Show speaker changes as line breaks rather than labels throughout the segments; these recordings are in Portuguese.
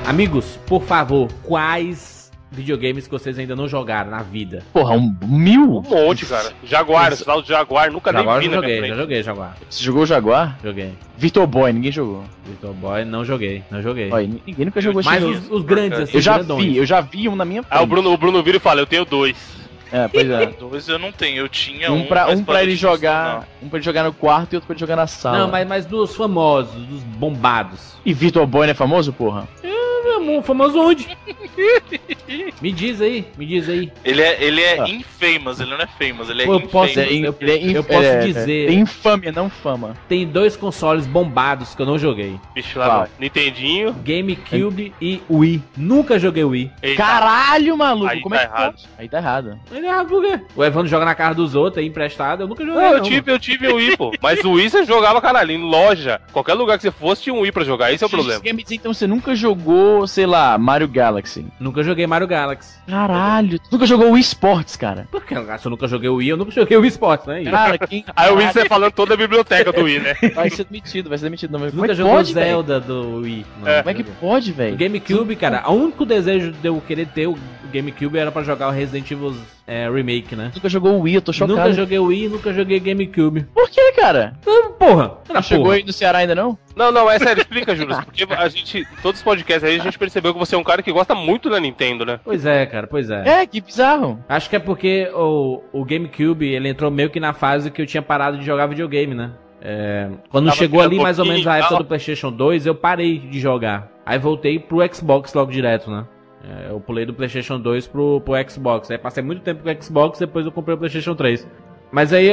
Amigos, por favor, quais videogames que vocês ainda não jogaram na vida?
Porra, 1000?
Um monte, cara. Jaguar, o tal de Jaguar, nunca
Jaguar
nem vi
eu
na minha
já
frente.
joguei Jaguar.
Você jogou o Jaguar?
Joguei.
Virtual Boy, ninguém jogou.
Virtual Boy, não joguei.
Olha, ninguém nunca jogou esse
Mas
jogo.
os grandes, assim,
Eu já vi um na minha frente.
Ah, o Bruno vira e fala, eu tenho 2.
É, pois é.
2 eu não tenho, eu tinha
Um pra ele
mas
jogar. Um pra ele jogar no quarto e outro pra ele jogar na sala.
Não, mas dos famosos, dos bombados.
E Virtual Boy não é famoso, porra?
Famoso onde? Me diz aí.
Ele é infamous, ele não é famous, ele é
Pô, eu
infamous.
posso- eu posso dizer-
Tem infâmia, não fama.
Tem 2 consoles bombados que eu não joguei.
Bicho lá,
Qual?
no Nintendinho.
GameCube e Wii. Nunca joguei Wii.
Eita.
Caralho, maluco!
Aí
Como
tá
é que
errado.
pode? Aí tá errado.
Ele é por quê? O Evandro joga na casa dos outros aí emprestado, eu nunca joguei.
Não, eu tive o Wii, pô. Mas o Wii você jogava, caralho, em loja. Qualquer lugar que você fosse tinha um Wii pra jogar, esse é o problema.
Você quer me dizer, então você nunca jogou, sei lá, Mario Galaxy?
Nunca joguei Mario Galaxy.
Caralho, tu nunca jogou Wii Sports, cara?
Por que? Se eu nunca joguei o Wii, eu nunca joguei o Wii Sports, né?
Cara, quem...
Aí o Wii você falando toda a biblioteca do Wii, né?
Vai ser demitido. Não, mas como é
Nunca
que
jogou
pode, velho?
Zelda do Wii. Não,
É.
Como é que pode,
O
velho?
GameCube, cara, o único desejo de eu querer ter o GameCube era pra jogar o Resident Evil Remake, né?
Nunca jogou o Wii, eu tô chocado.
Nunca joguei o Wii, nunca joguei GameCube.
Por que, cara?
Porra!
Não chegou aí no Ceará ainda, não?
Não, é sério, explica, Júlio. Porque a gente, todos os podcasts aí, a gente percebeu que você é um cara que gosta muito da Nintendo, né?
Pois é, cara, pois é.
É, que bizarro.
Acho que é porque o GameCube, ele entrou meio que na fase que eu tinha parado de jogar videogame, né? Quando
Tava
chegou ali
tirando
mais ou menos a
pouquinho e
época
tal.
do PlayStation 2, eu parei de jogar. Aí voltei pro Xbox logo direto, né? Eu pulei do PlayStation 2 pro Xbox. Aí passei muito tempo com o Xbox, depois eu comprei o PlayStation 3. Mas aí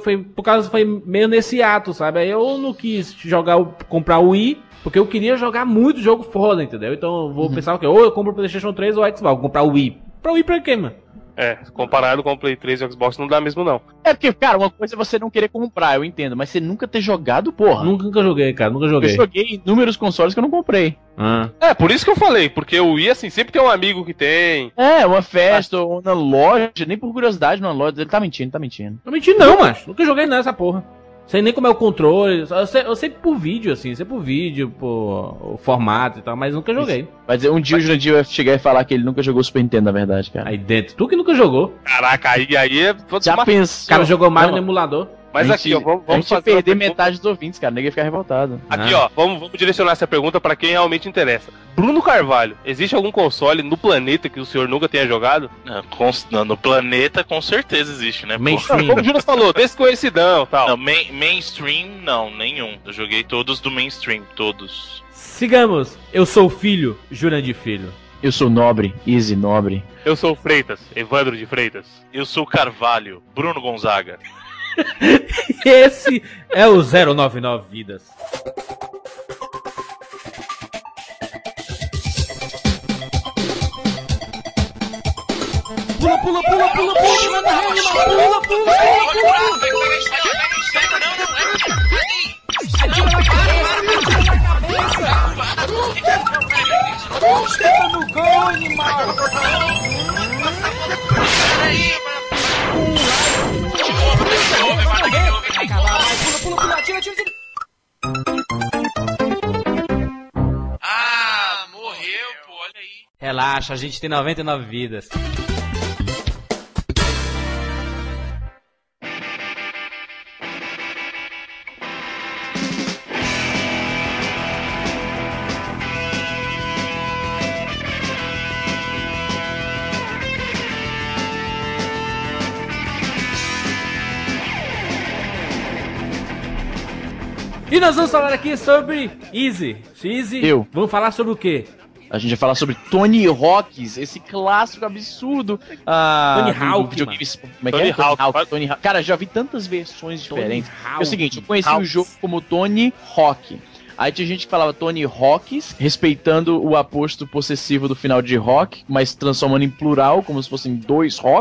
foi meio nesse ato, sabe? Aí eu não quis comprar o Wii, porque eu queria jogar muito jogo foda, entendeu? Então eu vou pensar o quê? Ou eu compro o PlayStation 3 ou o Xbox. Vou comprar o Wii. Pra Wii pra quê, mano?
Comparado com o Play 3 e o Xbox não dá mesmo, não.
É porque, cara, uma coisa é você não querer comprar, eu entendo, mas você nunca ter jogado, porra.
Nunca joguei, cara, nunca
Eu
joguei.
joguei inúmeros consoles que eu não comprei.
Ah.
Por isso que eu falei, porque o Wii, assim, sempre tem um amigo que tem.
É, uma festa ou na loja, nem por curiosidade numa loja. Ele tá mentindo.
Não menti não, macho. Nunca joguei nessa porra. Sei nem como é o controle. Eu sei por vídeo, assim. Sei por vídeo, por o formato e tal, mas nunca joguei.
Mas um dia o Jurandir vai chegar e falar que ele nunca jogou Super Nintendo, na verdade, cara.
Aí dentro. Tu que nunca jogou.
Caraca, aí é.
Já pensou?
O cara jogou Mario no
Não,
emulador.
Mas
a
aqui,
gente-
ó, vamos
a gente ia
fazer uma
perder
pergunta.
metade dos ouvintes, cara. Ninguém ia ficar revoltado.
Aqui, ó, vamos direcionar essa pergunta pra quem realmente interessa. Bruno Carvalho, existe algum console no planeta que o senhor nunca tenha jogado?
No planeta com certeza existe, né? pô?
Mainstream.
Como o Júlio falou, desconhecidão e tal.
Não, mainstream não, nenhum. Eu joguei todos do mainstream, todos.
Sigamos. Eu sou o filho, Jurandir Filho.
Eu sou nobre, Easy nobre.
Eu sou o Freitas, Evandro de Freitas.
Eu sou o Carvalho, Bruno Gonzaga.
Esse é o 099 Vidas. Pula, pula, pula, pula, pula, pula, pula,
Ah, morreu, pô, olha aí.
Relaxa, a gente tem 99 vidas. E nós vamos falar aqui sobre Easy.
Eu.
Vamos falar sobre o quê?
A gente vai falar sobre Tony Hawk's, esse clássico absurdo.
Tony
do
Hawk,
videogame. Como é que
Tony
é?
Hawk.
Tony Hawk. Cara, já vi tantas versões diferentes.
Hawk.
É o seguinte, eu conheci
Hawk.
o jogo como Tony Hawk. Aí tinha gente que falava Tony Hawk's, respeitando o aposto possessivo do final de Rock, mas transformando em plural, como se fossem dois Rocks.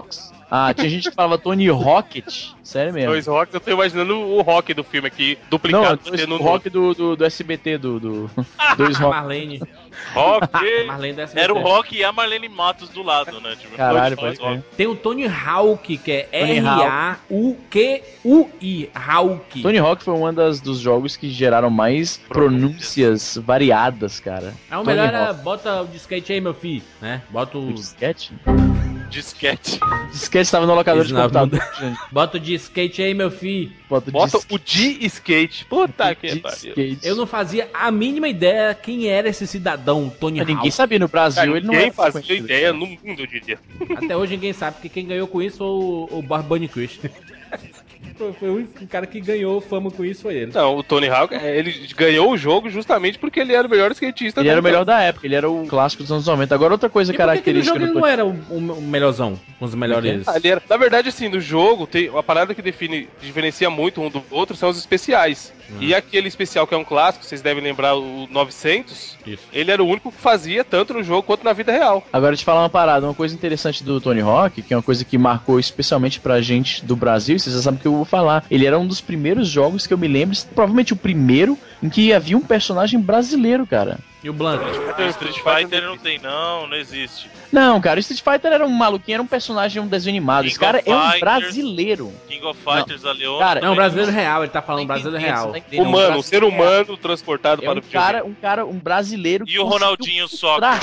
Tinha gente que falava Tony Rocket. Sério mesmo.
Dois Rocks, eu tô imaginando o Rock do filme aqui, duplicado.
Não, o Rock do SBT, do Dois Rock.
Marlene.
Rock!
Marlene da SBT.
Era o Rock e a Marlene Matos do lado, né? Tipo,
Caralho,
dois
pode
Rock.
crer.
Tem o Tony Hawk, que é
Tony
R-A-U-Q-U-I. Hawk.
Tony Hawk foi um dos jogos que geraram mais pronúncias variadas, cara.
É o
Tony
melhor,
Hawk.
bota o disquete aí, meu filho, né? Bota
O
o...
disquete?
Disquete.
O disquete tava no locador de
Isso na
computador, gente.
Bota o disquete aí, meu filho.
Bota
Bota o D-Skate. Puta que pariu.
disquete.
Eu não fazia a mínima ideia quem era esse cidadão, Tony
Ninguém
Hawk.
sabia no Brasil,
Cara,
ele não
ninguém
era
fazia
conhecido,
ideia
cara.
no mundo, eu diria.
Até hoje ninguém sabe, porque quem ganhou com isso foi o Barbani Chris. Foi o único cara que ganhou fama com isso, foi ele.
Não, o Tony Hawk, ele ganhou o jogo justamente porque ele era o melhor skatista.
Ele era o
da
melhor da época, ele era o clássico dos anos 90. Agora, outra coisa
E por que que no
característica
jogo ele
do
não era o melhorzão, com os melhores...
Ah, ele era... Na verdade, assim, no jogo, tem uma parada que diferencia muito um do outro são os especiais. E aquele especial que é um clássico, vocês devem lembrar, o 900,
Isso.
ele era o único que fazia tanto no jogo quanto na vida real.
Agora, te falar uma parada, uma coisa interessante do Tony Hawk, que é uma coisa que marcou especialmente pra gente do Brasil, vocês já sabem o que eu vou falar. Ele era um dos primeiros jogos que eu me lembro, provavelmente o primeiro, em que havia um personagem brasileiro, cara.
E o Blanca?
Street Fighter não tem, não existe.
Não, cara, o Street Fighter era um maluquinho, era um personagem, um desenho animado.
King
Esse cara
of
é um
Fighters.
brasileiro.
King of Fighters, a Leona.
Cara,
Não, brasileiro real, ele tá falando brasileiro real.
Humano, um ser humano transportado
É
para
um
o videogame.
um brasileiro
E o
conseguiu
Ronaldinho Soccer.
mostrar.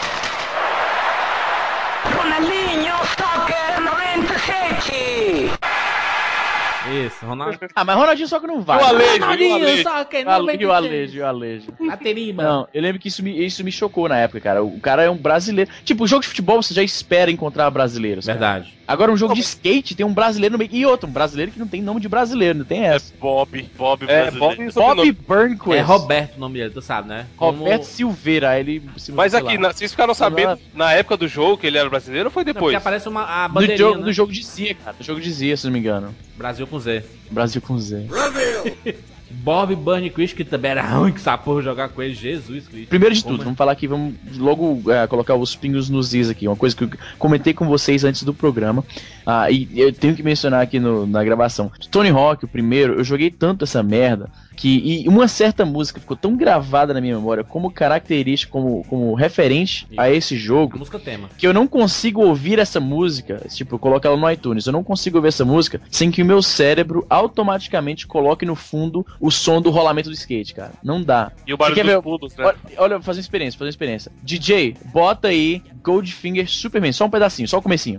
Ronaldinho Soccer 97!
Isso, Ronaldo.
Ah, mas Ronaldinho só que não vai.
E o Alejo, e o
Ronaldinho,
Alejo.
só que
E o Alejo, e o Alejo.
A teriba.
Não, eu lembro que isso me chocou na época, cara. O cara é um brasileiro. Tipo, o jogo de futebol você já espera encontrar brasileiros. cara.
Verdade.
Agora, um jogo de skate tem um brasileiro no meio. E outro, um brasileiro que não tem nome de brasileiro, não tem essa.
Bob
É,
brasileiro.
Bob e
Bob
sobrenome.
Burnquist.
É Roberto o nome dele, tu sabe, né?
Roberto Silveira, aí ele se
Mas
sei
aqui,
lá.
vocês ficaram sabendo na época do jogo que ele era brasileiro ou foi
Não, porque
depois?
aparece a
No
bandeirinha,
jogo,
né?
no jogo dizia, cara. No jogo dizia, se não me engano.
Brasil com Z.
Brasil com Z.
Bob Burnquist, que também era ruim que essa porra jogar com ele, Jesus Cristo.
Primeiro de
Como
tudo,
é?
vamos falar aqui, vamos logo colocar os pingos nos is aqui. Uma coisa que eu comentei com vocês antes do programa. E eu tenho que mencionar aqui na gravação. Tony Hawk, o primeiro, eu joguei tanto essa merda e uma certa música ficou tão gravada na minha memória como característica, como referente a esse
A
jogo,
música tema.
que eu não consigo ouvir essa música, tipo, eu coloco ela no iTunes, eu não consigo ouvir essa música sem que o meu cérebro automaticamente coloque no fundo o som do rolamento do skate, cara. Não dá.
E o barulho
Você quer ver-
dos pulos, né?
Olha, fazer uma experiência. DJ, bota aí Goldfinger Superman, só um pedacinho, só o comecinho.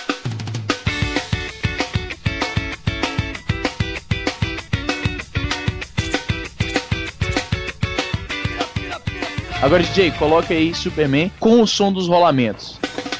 Agora, DJ, coloca aí Superman com o som dos rolamentos.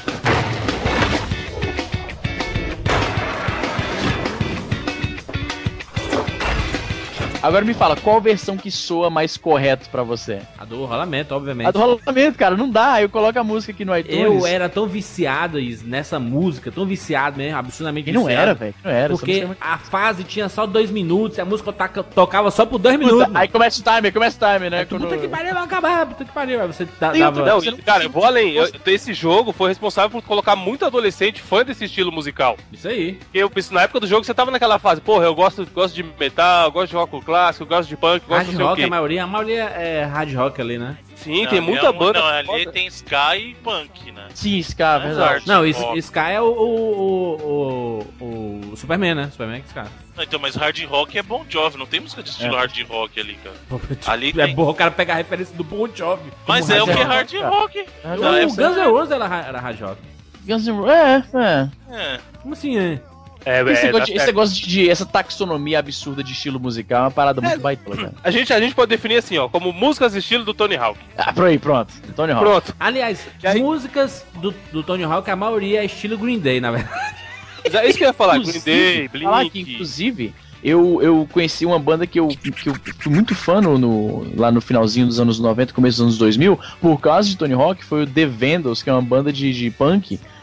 Agora me fala, qual versão que soa mais correto pra você?
A do rolamento, obviamente.
A do rolamento, cara, não dá. Eu coloco a música aqui no iTunes.
Eu era tão viciado nessa música, tão viciado mesmo, absurdamente
E não
viciado.
era, velho. Não era. essa
Porque
música é muito-
a fase tinha só 2 minutos e a música tocava só por 2 minutos.
Puta, aí começa o timer, né? Quando-
Puta que pariu, vai acabar, puta que pariu. Aí você
Tem
dava...
outra-
Não,
você não
cara, eu vou além. Esse jogo foi responsável por colocar muito adolescente fã desse estilo musical.
Isso aí.
Porque eu penso, na época do jogo você tava naquela fase, porra, eu gosto de metal, gosto de rock clássico, gosto de punk, gosto
Hard
de não sei o
rock,
quê.
a maioria é hard rock ali, né?
Sim,
Não,
tem muita banda.
Não, ali
foda.
tem Sky e Punk, né?
Sim, Scar,
Não,
verdade.
Hard
Não,
rock.
Sky é o Superman, né? Superman é Sky.
Não, então, mas Hard Rock é Bon Jovi, não tem música de estilo Hard Rock ali, cara. Ali
É
tem.
bom o cara pegar a referência do Bon Jovi.
Mas
Como
é o que é
rock.
Hard
cara.
Rock.
É,
O
Da época-
Guns N' Roses era hard rock.
Guns N' Roses,
É.
Como assim, é?
Esse negócio de essa taxonomia absurda de estilo musical é uma parada muito baitola, cara.
A gente pode definir assim, ó, como músicas estilo do Tony Hawk.
Pronto. Tony Hawk.
Pronto.
Aliás,
E aí-
músicas do Tony Hawk, a maioria é estilo Green Day, na verdade.
É isso que eu ia falar, Green
Inclusive,
Day,
falar que,
Blink.
inclusive, eu conheci uma banda que eu fui muito fã lá no finalzinho dos anos 90, começo dos anos 2000, por causa de Tony Hawk, foi o The Vandals, que é uma banda de punk,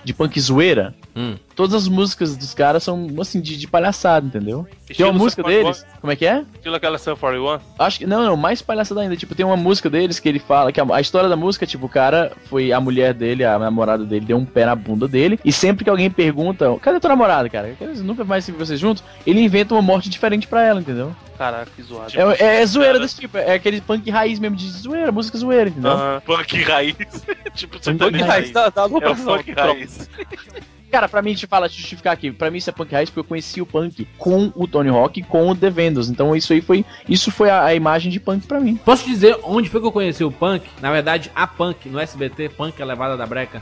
de punk zoeira, todas as músicas dos caras são, assim, de palhaçada, entendeu? Tem uma música deles, como é que é?
Estilo aquela Sun 41?
Acho que, não, mais palhaçada ainda, tipo, tem uma música deles que ele fala, que a história da música, tipo, o cara foi, a mulher dele, a namorada dele, deu um pé na bunda dele, e sempre que alguém pergunta, cadê tua namorada, cara? Eu nunca mais vi vocês juntos, ele inventa uma morte diferente pra ela, entendeu?
Caraca, que zoado.
É zoeira desse tipo, é aquele punk raiz mesmo, de zoeira, música zoeira, entendeu?
Punk raiz. Tipo, você
Punk raiz, tá
é o punk raiz.
Cara, pra mim, deixa eu justificar aqui, pra mim isso é punk raiz porque eu conheci o punk com o Tony Hawk e com o The Vandals, então isso foi a imagem de punk pra mim.
Posso dizer onde foi que eu conheci o punk? Na verdade, a punk, no SBT, Punk, a Levada da Breca.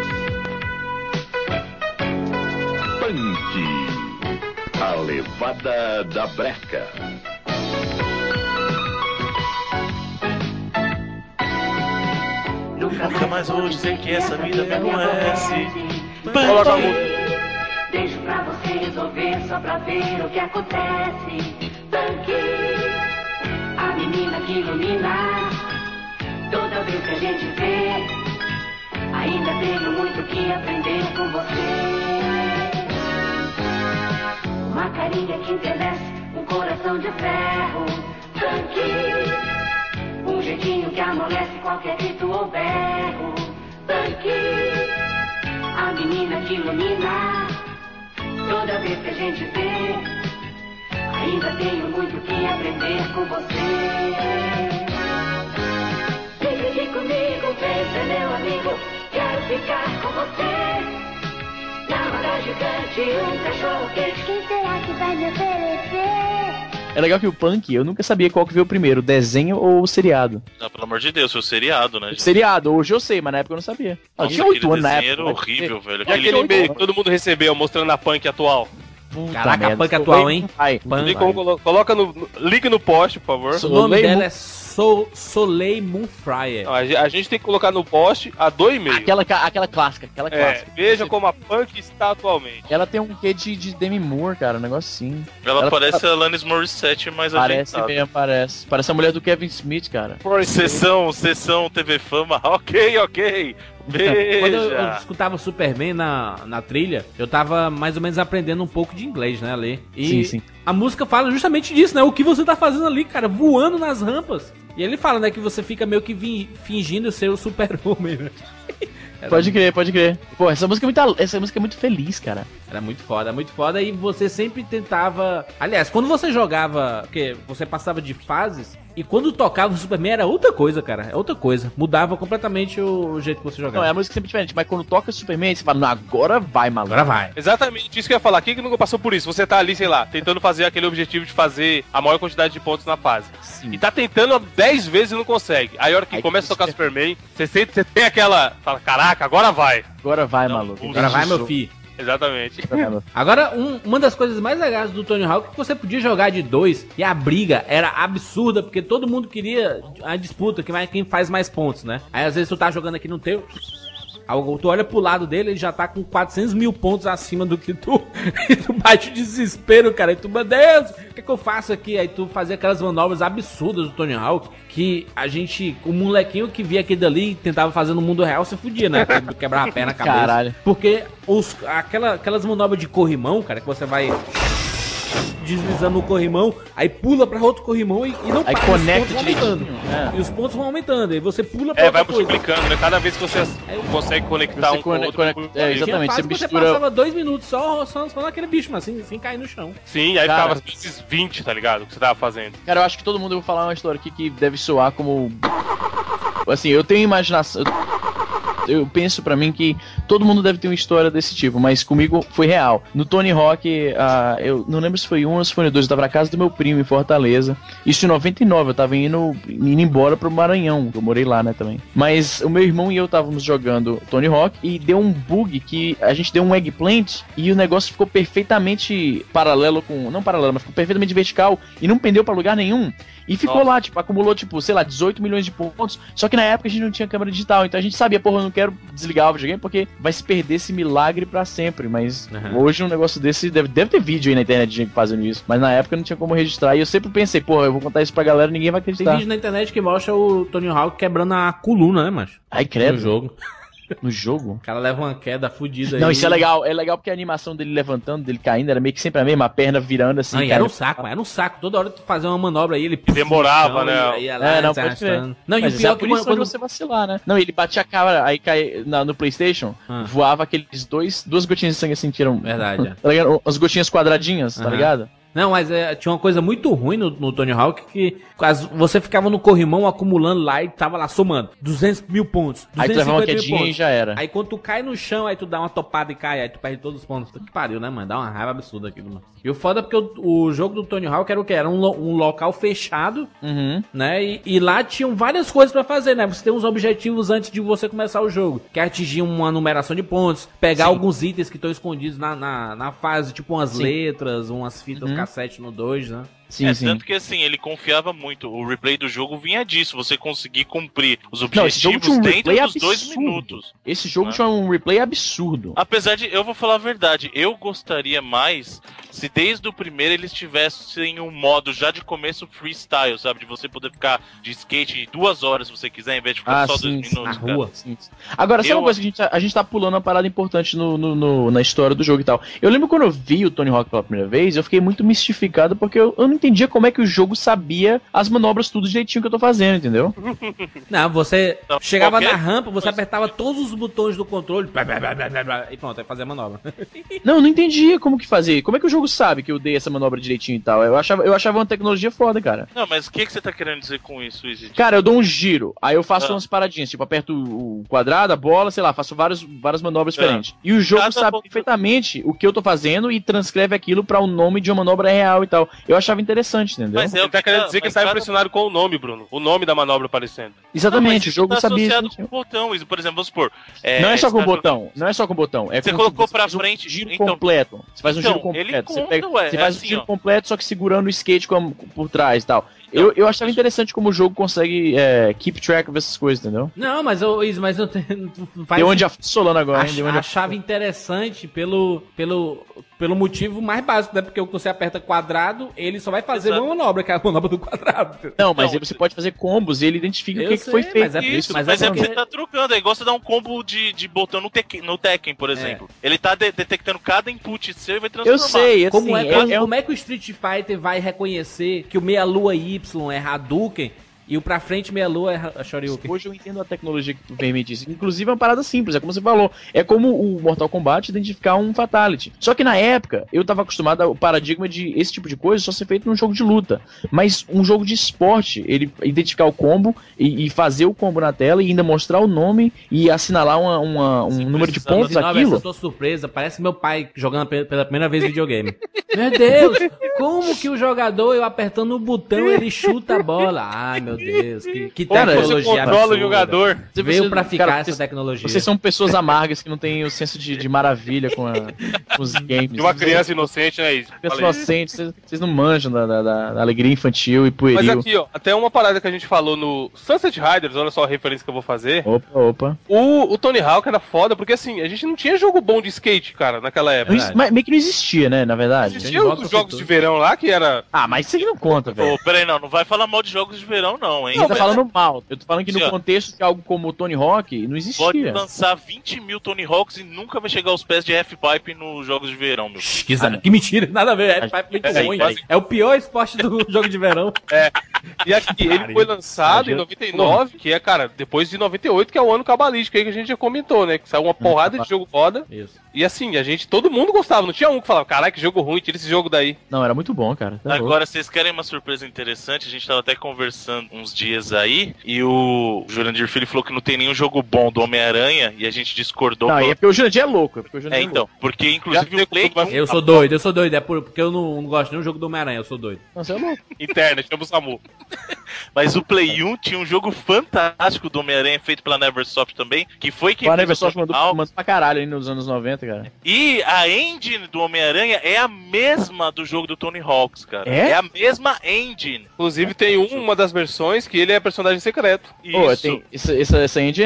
Punk, a Levada da Breca.
Nunca mais vou dizer que essa vida me aborrece.
Coloca a música.
Deixo pra você resolver só pra ver o que acontece. Punk, a menina que ilumina toda vez que a gente vê. Ainda tenho muito que aprender com você. Uma carinha que envelhece, um coração de ferro. Punk, um jeitinho que amolece qualquer grito ou berro. Punk, a menina que ilumina toda vez que a gente vê. Ainda tenho muito que aprender com você. Vem aqui comigo, vem ser meu amigo. Quero ficar com você. Na roda gigante, um cachorro quente. Quem será que vai me oferecer?
É legal que o punk, eu nunca sabia qual que veio primeiro, o desenho ou o seriado.
Não, pelo amor de Deus, foi o seriado, né, gente?
Seriado, hoje eu sei, mas na época eu não sabia. Eu
Nossa,
tinha 8 anos na
desenho
época.
era horrível, velho.
E aquele e-mail que todo mundo recebeu mostrando a punk atual?
Puta
Caraca,
merda.
a punk atual, hein?
Ai,
Punk.
Coloca link no post, por favor.
O nome dela é Soleil Moonfryer.
Não, a gente tem que colocar no post a do e-mail.
Aquela clássica,
Veja como a punk está atualmente.
Ela tem um quê de Demi Moore, cara, um negócio assim.
Ela parece a Alanis Morissette mais
Parece
ajeitada.
mesmo, parece. Parece a mulher do Kevin Smith, cara.
Sessão TV Fama, ok. Veja.
Quando eu escutava Superman na trilha, eu tava mais ou menos aprendendo um pouco de inglês, né, ali. E
Sim.
a música fala justamente disso, né? O que você tá fazendo ali, cara, voando nas rampas. E ele fala, né, que você fica meio que fingindo ser o super-homem, né?
Pode crer. Pô, essa música é muito feliz, cara.
Era muito foda. E você sempre tentava... Aliás, quando você jogava... Porque você passava de fases... E quando tocava o Superman era outra coisa, cara. É outra coisa. Mudava completamente o jeito que você jogava.
Não, é a música sempre diferente. Mas quando toca o Superman, você fala, não, agora vai, maluco.
Agora vai.
Exatamente isso que eu ia falar. Quem que nunca passou por isso? Você tá ali, sei lá, tentando fazer aquele objetivo de fazer a maior quantidade de pontos na fase.
Sim.
E tá tentando 10 vezes e não consegue. Aí a hora que começa a tocar Superman, você tem aquela... Fala, caraca, agora vai.
Agora vai,
Não,
maluco.
Agora vai, meu filho.
Exatamente.
Agora, uma das coisas mais legais do Tony Hawk é que você podia jogar de 2 e a briga era absurda, porque todo mundo queria a disputa, quem faz mais pontos, né? Aí às vezes tu tá jogando aqui no teu... Tu olha pro lado dele, ele já tá com 400 mil pontos acima do que tu. E tu bate o desespero, cara. E tu, meu Deus, o que eu faço aqui? Aí tu fazia aquelas manobras absurdas do Tony Hawk, que o molequinho que via aquilo dali e tentava fazer no mundo real, você fudia, né? Quebrava a perna, a cabeça.
Caralho.
Porque aquelas manobras de corrimão, cara, que você vai deslizando no corrimão, aí pula pra outro corrimão e não
Aí
para,
conecta
os pontos vão aumentando.
direitinho,
E os pontos vão aumentando, aí você pula pra
Vai
outra coisa.
multiplicando, né? Cada vez que você consegue conectar
Você
com o outro.
é,
Tinha
exatamente,
fase
você
que você
mistura...
passava 2 minutos só naquele bicho, mas sem cair no chão.
Sim, aí
Cara.
ficava às vezes 20, tá ligado? O que você tava fazendo.
Cara, eu acho que todo mundo, eu vou falar uma história aqui que deve soar como... Assim, eu tenho imaginação... Eu penso pra mim que todo mundo deve ter uma história desse tipo, mas comigo foi real. No Tony Hawk, eu não lembro se foi um ou se foi no 2, eu tava na casa do meu primo em Fortaleza. Isso em 99, eu tava indo embora pro Maranhão, eu morei lá, né, também. Mas o meu irmão e eu távamos jogando Tony Hawk e deu um bug que a gente deu um eggplant e o negócio ficou perfeitamente paralelo com... Não paralelo, mas ficou perfeitamente vertical e não pendeu pra lugar nenhum. E ficou lá, tipo, acumulou, tipo, sei lá, 18 milhões de pontos. Só que na época a gente não tinha câmera digital. Então a gente sabia, porra, eu não quero desligar o videogame porque vai se perder esse milagre pra sempre. Mas hoje um negócio desse deve ter vídeo aí na internet de gente fazendo isso. Mas na época não tinha como registrar. E eu sempre pensei, porra, eu vou contar isso pra galera e ninguém vai
Tem
acreditar.
vídeo na internet que mostra o Tony Hawk quebrando a coluna, né, macho?
Ai,
No
credo.
jogo.
No jogo?
O cara leva uma queda fudida aí.
Não, isso é legal. É legal porque a animação dele levantando, dele caindo, era meio que sempre a mesma, a perna virando assim.
Não, e era um saco. Toda hora tu fazia uma manobra aí, ele...
Demorava, né?
Aí ia lá,
não,
se
pode crer.
arrastando. Não, e o
Mas
pior
é
é
por
que
isso quando você vacilar, né? Não, ele batia a cara, aí cai no PlayStation, voava aqueles duas gotinhas de sangue assim, tiram.
Verdade.
Tá ligado? As gotinhas quadradinhas, tá ligado?
Não, mas tinha uma coisa muito ruim no Tony Hawk, que você ficava no corrimão acumulando lá e tava lá somando 200 mil pontos,
Aí tu leva uma
250 mil
quedinha
pontos.
e já era.
Aí quando tu cai no chão, aí tu dá uma topada e cai, aí tu perde todos os pontos. Que pariu, né, mano? Dá uma raiva absurda aquilo, mano. E o foda é porque o jogo do Tony Hawk era o quê? Era um local fechado, né? E lá tinham várias coisas pra fazer, né? Você tem uns objetivos antes de você começar o jogo. Que é atingir uma numeração de pontos, pegar alguns itens que estão escondidos na fase, tipo umas letras, umas fitas cassete no 2, né?
Sim.
Tanto que assim, ele confiava muito. O replay do jogo vinha disso, você conseguir cumprir os
Não, esse jogo
objetivos
tinha um
dentro
replay
dos 2
absurdo.
minutos.
Esse jogo tinha um replay absurdo.
Apesar de, eu vou falar a verdade, eu gostaria mais se desde o primeiro eles tivessem um modo já de começo freestyle, sabe? De você poder ficar de skate 2 horas se você quiser, em vez de ficar só 2 minutos,
na
cara.
rua.
Sim. Agora, sabe uma coisa que a gente tá pulando uma parada importante na história do jogo e tal. Eu lembro quando eu vi o Tony Hawk pela primeira vez, eu fiquei muito mistificado porque eu não entendia como é que o jogo sabia as manobras tudo direitinho que eu tô fazendo, entendeu?
Não, você
Não,
chegava
qualquer
na rampa, você apertava todos os botões do controle, e pronto, aí fazia a manobra.
Não, eu não entendia como que fazer. Como é que o jogo sabe que eu dei essa manobra direitinho e tal? Eu achava uma tecnologia foda, cara.
Não, mas o que você tá querendo dizer com isso, Izzy?
Cara, eu dou um giro, aí eu faço umas paradinhas, tipo, aperto o quadrado, a bola, sei lá, faço várias manobras diferentes. E o jogo sabe perfeitamente o que eu tô fazendo e transcreve aquilo pra o nome de uma manobra real e tal. Eu achava interessante, entendeu?
Mas
Ele tá querendo dizer que ele estava impressionado com o nome, Bruno. O nome da manobra aparecendo.
Exatamente, o jogo
tá
sabia.
associado com o botão, Izzy. Por exemplo, vamos supor...
Não é só com o
você tá
botão, não é só com o botão. É
Você
com
colocou
você
pra
faz
frente,
um giro
então-
completo. Você faz um
Então,
giro completo.
ele
Você,
conta, ué,
você
é
faz
assim,
um giro
ó.
completo, só que segurando o skate por trás e tal.
Então,
Eu achava interessante como o jogo consegue keep track dessas coisas, entendeu?
Não, mas eu
Deu onde a Solano agora, hein? Deu onde a-
achava interessante pelo motivo mais básico, né? Porque você aperta quadrado, ele só vai fazer
Exato.
uma manobra, que é a manobra do quadrado.
Não, mas
Não,
aí você pode fazer combos e ele identifica o
Eu
que
sei,
foi feito.
mas é por
Isso,
mas
mas
é
é que
porque-
você tá trocando, é igual você dar um combo de botão no Tekken, por exemplo. Ele tá detectando cada input seu e vai transformar.
Eu sei, assim,
Como
é um-
como é que o Street Fighter vai reconhecer que o meia-lua Y é Hadouken e o pra frente meia-lua é Shoryuken?
Hoje eu entendo a tecnologia que tu permite isso. Inclusive é uma parada simples, é como você falou. É como o Mortal Kombat identificar um Fatality. Só que na época, eu tava acostumado ao paradigma de esse tipo de coisa só ser feito num jogo de luta. Mas um jogo de esporte, ele identificar o combo e fazer o combo na tela e ainda mostrar o nome e assinalar um número de pontos
Não,
aquilo.
eu tô surpresa, parece meu pai jogando pela primeira vez videogame. Meu Deus, como que o jogador, eu apertando o botão, ele chuta a bola? Ai, meu Deus, que
Cara,
Você
tecnologia
controla o
absurda.
jogador.
Veio pra ficar
cara,
essa tecnologia.
Vocês são pessoas amargas que não têm o senso de maravilha com os games.
De uma criança inocente, né, Izzy?
Criança
Falei.
inocente, vocês não manjam da alegria infantil e pueril.
Mas aqui, ó, até uma parada que a gente falou no Sunset Riders, olha só a referência que eu vou fazer.
Opa.
O Tony Hawk era foda, porque assim, a gente não tinha jogo bom de skate, cara, naquela época.
Mas meio que não existia, né, na verdade.
Existia os jogos de verão lá, que era...
Ah, mas isso aqui não conta, velho.
Ô, peraí, não vai falar mal de jogos de verão, não, hein?
Você tá falando mal. Eu tô falando que
Sim,
no
ó.
contexto de algo como o Tony Hawk, não
Pode
existia.
lançar 20 mil Tony Hawks e nunca vai chegar aos pés de Half-Pipe nos jogos de verão, meu.
Que mentira, nada a ver, é muito ruim.
quase-
É o pior esporte do jogo de verão.
E aqui, ele foi lançado em 99, que é, cara, depois de 98, que é o ano cabalístico aí que a gente já comentou, né? Que saiu uma porrada de jogo foda.
Isso.
E assim, todo mundo gostava, não tinha um que falava, caralho, que jogo ruim, tira esse jogo daí.
Não, era muito bom, cara. Tá louco.
Agora, vocês querem uma surpresa interessante? A gente tava até conversando uns dias aí e o Jurandir Filho falou que não tem nenhum jogo bom do Homem-Aranha e a gente discordou.
Não,
falou-
é porque o Jurandir é louco. É
então, porque inclusive
Já
o Play
tem-
Eu sou doido, é porque eu não gosto nem do jogo do Homem-Aranha, eu sou doido.
Não, você é louco.
Interna, chama o Samu.
Mas o Play 1 tinha um jogo fantástico do Homem-Aranha feito pela Neversoft também, que foi quem
O
fez
Neversoft
o original.
mandou pra caralho aí nos anos 90, cara.
E a engine do Homem-Aranha é a mesma do jogo do Tony Hawks, cara.
É?
É a mesma engine.
Inclusive tem uma das versões que ele é personagem secreto.
Pô,
Isso.
essa engine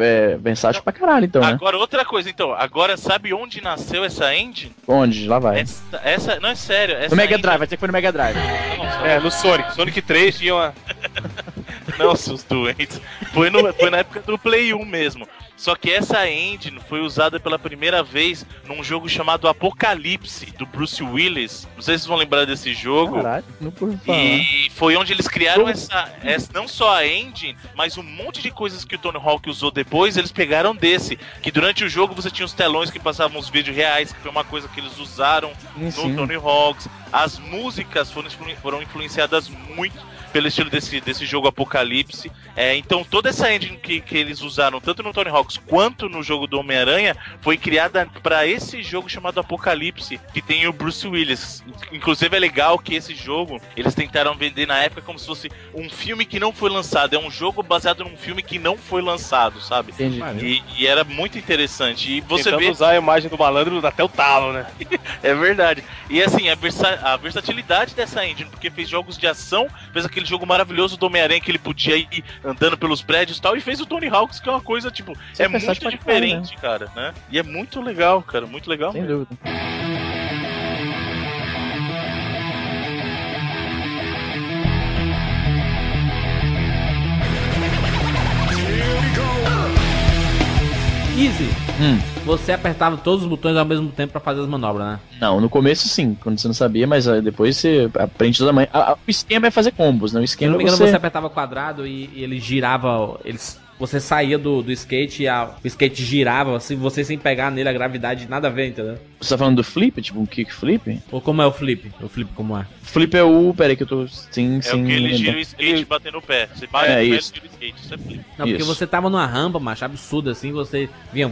é versátil pra caralho, então, né?
Agora, outra coisa, então. Agora, sabe onde nasceu essa engine?
Onde? Lá vai.
Essa não é sério. Essa
No Mega
engine-
Drive, vai ter que foi no Mega Drive.
É, no Sonic. Sonic 3 tinha uma...
Não, seus doentes. Foi na época do Play 1 mesmo. Só que essa engine foi usada pela primeira vez num jogo chamado Apocalipse, do Bruce Willis. Não sei se vocês vão lembrar desse jogo.
Caralho, não pude falar.
E foi onde eles criaram essa não só a engine, mas um monte de coisas que o Tony Hawk usou depois, eles pegaram desse. Que durante o jogo você tinha os telões que passavam os vídeos reais, que foi uma coisa que eles usaram no Tony Hawk. As músicas foram influenciadas muito pelo estilo desse jogo Apocalipse. Então toda essa engine que eles usaram tanto no Tony Hawk quanto no jogo do Homem-Aranha foi criada para esse jogo chamado Apocalipse, que tem o Bruce Willis. Inclusive é legal que esse jogo eles tentaram vender na época como se fosse um filme que não foi lançado. É um jogo baseado num filme que não foi lançado, sabe?
Entendi.
E era muito interessante. E você
Tentando
vê
usar a imagem do malandro até o talo, né?
É verdade. E assim, a versatilidade dessa engine, porque fez jogos de ação, fez aquele jogo maravilhoso do Homem-Aranha que ele podia ir andando pelos prédios e tal, e fez o Tony Hawk, que é uma coisa, tipo, é muito diferente, cara, né? E é muito legal, cara, muito legal.
Sem
mesmo.
dúvida.
Easy. Você apertava todos os botões ao mesmo tempo pra fazer as manobras, né?
Não, no começo sim, quando você não sabia, mas depois você aprende toda manhã. O esquema é fazer combos, né? O
Se
esquema
não me engano,
você...
você apertava quadrado e ele girava. Você saía do skate e o skate girava, assim, você sem pegar nele a gravidade, nada a ver, entendeu?
Você tá falando do flip, tipo um kick flip?
Ou como é o flip? O flip como é?
Flip é o... Peraí que eu tô... Sim,
É o que ele gira o skate batendo o pé. Você bate
É,
o pé e
isso.
gira o skate. Isso é flip.
Não, porque
Isso.
você tava numa rampa, macho, absurda, assim, você vinha...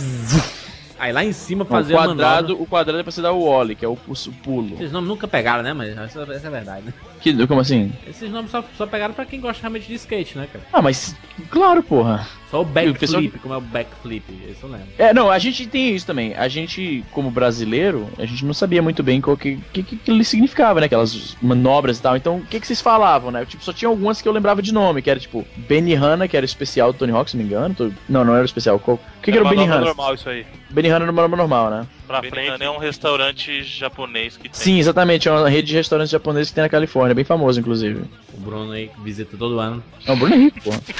Aí lá em cima fazia
o
a manobra.
quadrado é pra você dar o ollie, que é o pulo.
Esses nomes nunca pegaram, né? Mas essa é a verdade, né?
Como assim?
Esses nomes só pegaram pra quem gosta realmente de skate, né, cara?
Ah, mas... Claro, porra.
Só o backflip,
pessoal-
como é o backflip, isso eu lembro.
Não, a gente tem isso também. A gente, como brasileiro, a gente não sabia muito bem o que ele significava, né? Aquelas manobras e tal. Então, o que vocês falavam, né? Tipo, só tinha algumas que eu lembrava de nome, que era tipo Benihana, que era o especial do Tony Hawk, se não me engano. Não era o especial. O que era o Benihana?
normal isso aí.
Benihana era uma normal, né?
Pra
Benihana
frente.
é um restaurante japonês que tem.
Sim, exatamente. É uma rede de restaurantes japoneses que tem na Califórnia. Bem famoso, inclusive.
O Bruno aí que visita todo ano.
Não, o Bruno é rico, porra.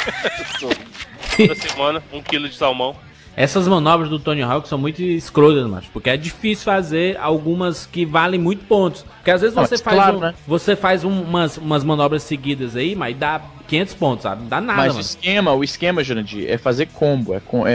Toda semana, 1 kg de salmão.
Essas manobras do Tony Hawk são muito escrotas, macho, porque é difícil fazer algumas que valem muito pontos. Porque às vezes
Ah,
você
mas
faz,
claro, né?
você faz umas manobras seguidas aí, mas dá 500 pontos, sabe? Não dá nada,
Mas
mano.
o esquema, Jurandir, é fazer combo.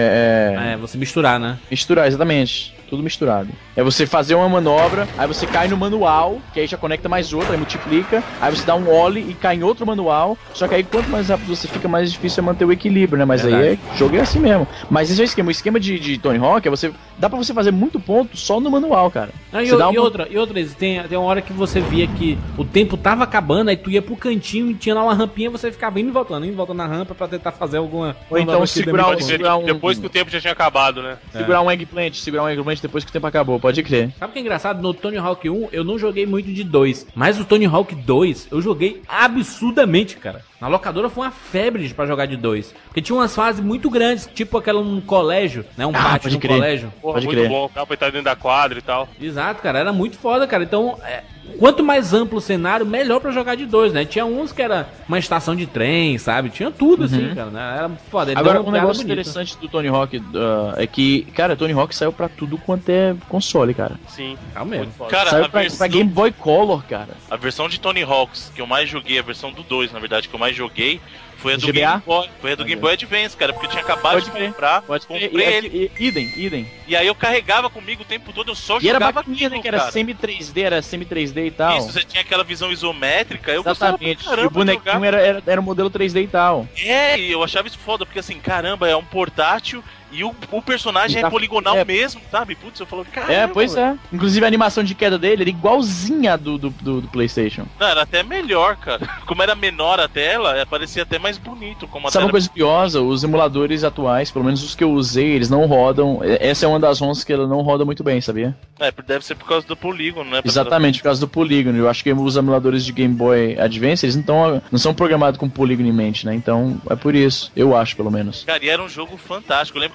É, você misturar, né?
Misturar, exatamente. Tudo misturado. É você fazer uma manobra, aí você cai no manual, que aí já conecta mais outra, aí multiplica, aí você dá um ollie e cai em outro manual, só que aí quanto mais rápido você fica, mais difícil é manter o equilíbrio, né? Mas
Verdade.
aí o jogo é assim mesmo. Mas esse é o esquema. O esquema de Tony Hawk é dá pra você fazer muito ponto só no manual, cara.
Não,
Você dá
e outra, tem uma hora que você via que o tempo tava acabando, aí tu ia pro cantinho e tinha lá uma rampinha, você ficava indo e voltando na rampa pra tentar fazer alguma...
Ou então
manobra que
segurar
dê
um-
muito ponto.
segurar um-
Depois que o tempo já tinha acabado, né?
Segurar um eggplant depois que o tempo acabou, pode crer.
Sabe o que é engraçado? No Tony Hawk 1 eu não joguei muito de 2, mas o Tony Hawk 2 eu joguei absurdamente, cara. Na locadora foi uma febre pra jogar de 2, porque tinha umas fases muito grandes, tipo aquela num colégio, né? Um pátio
pode
num
crer.
colégio.
Porra,
Pode
muito
crer.
bom. Dá pra entrar dentro da quadra e tal.
Exato, cara, era muito foda, cara. Então, quanto mais amplo o cenário, melhor pra jogar de 2, né? Tinha uns que era uma estação de trem, sabe? Tinha tudo assim, cara, né? Era foda. Ele
Agora,
deu uma
um
pegada
negócio
bonita.
interessante do Tony Hawk é que, cara, Tony Hawk saiu pra tudo quanto é console, cara.
Sim.
É mesmo.
Muito foda.
Cara,
Saiu
a
pra
versão,
Game Boy Color, cara.
a versão de Tony Hawks que eu mais joguei, a versão do 2, na verdade, que eu mais joguei, foi a do
GBA?
Game Boy. Foi a do Game Boy Advance, cara, porque eu tinha acabado
Pode
de
crer.
comprar,
Pode ser.
comprei ele,
Idem.
e aí eu carregava comigo o tempo todo, eu só
E era
jogava
bacaninha, né?
aquilo,
Que era
cara.
semi-3D e tal.
Isso, você tinha aquela visão isométrica, eu
Exatamente.
gostava pra
E o
caramba de jogar.
bonequinho era um modelo 3D e tal.
E eu achava isso foda, porque assim, caramba, é um portátil e o personagem
Tá-
é poligonal
é.
mesmo, sabe? Putz, eu falo, caramba.
É, pois é. Inclusive a animação de queda dele era igualzinha a do PlayStation.
Não, era até melhor, cara. Como era menor a tela, parecia até mais bonito. Como a
Sabe
tela...
uma coisa curiosa? Os emuladores atuais, pelo menos os que eu usei, eles não rodam. Essa é uma das ROMs que ela não roda muito bem, sabia?
Deve ser por causa do polígono, né?
Exatamente, por causa do polígono. Eu acho que os emuladores de Game Boy Advance, eles não são programados com polígono em mente, né? Então, é por isso. Eu acho, pelo menos.
Cara, e era um jogo fantástico. Eu lembro que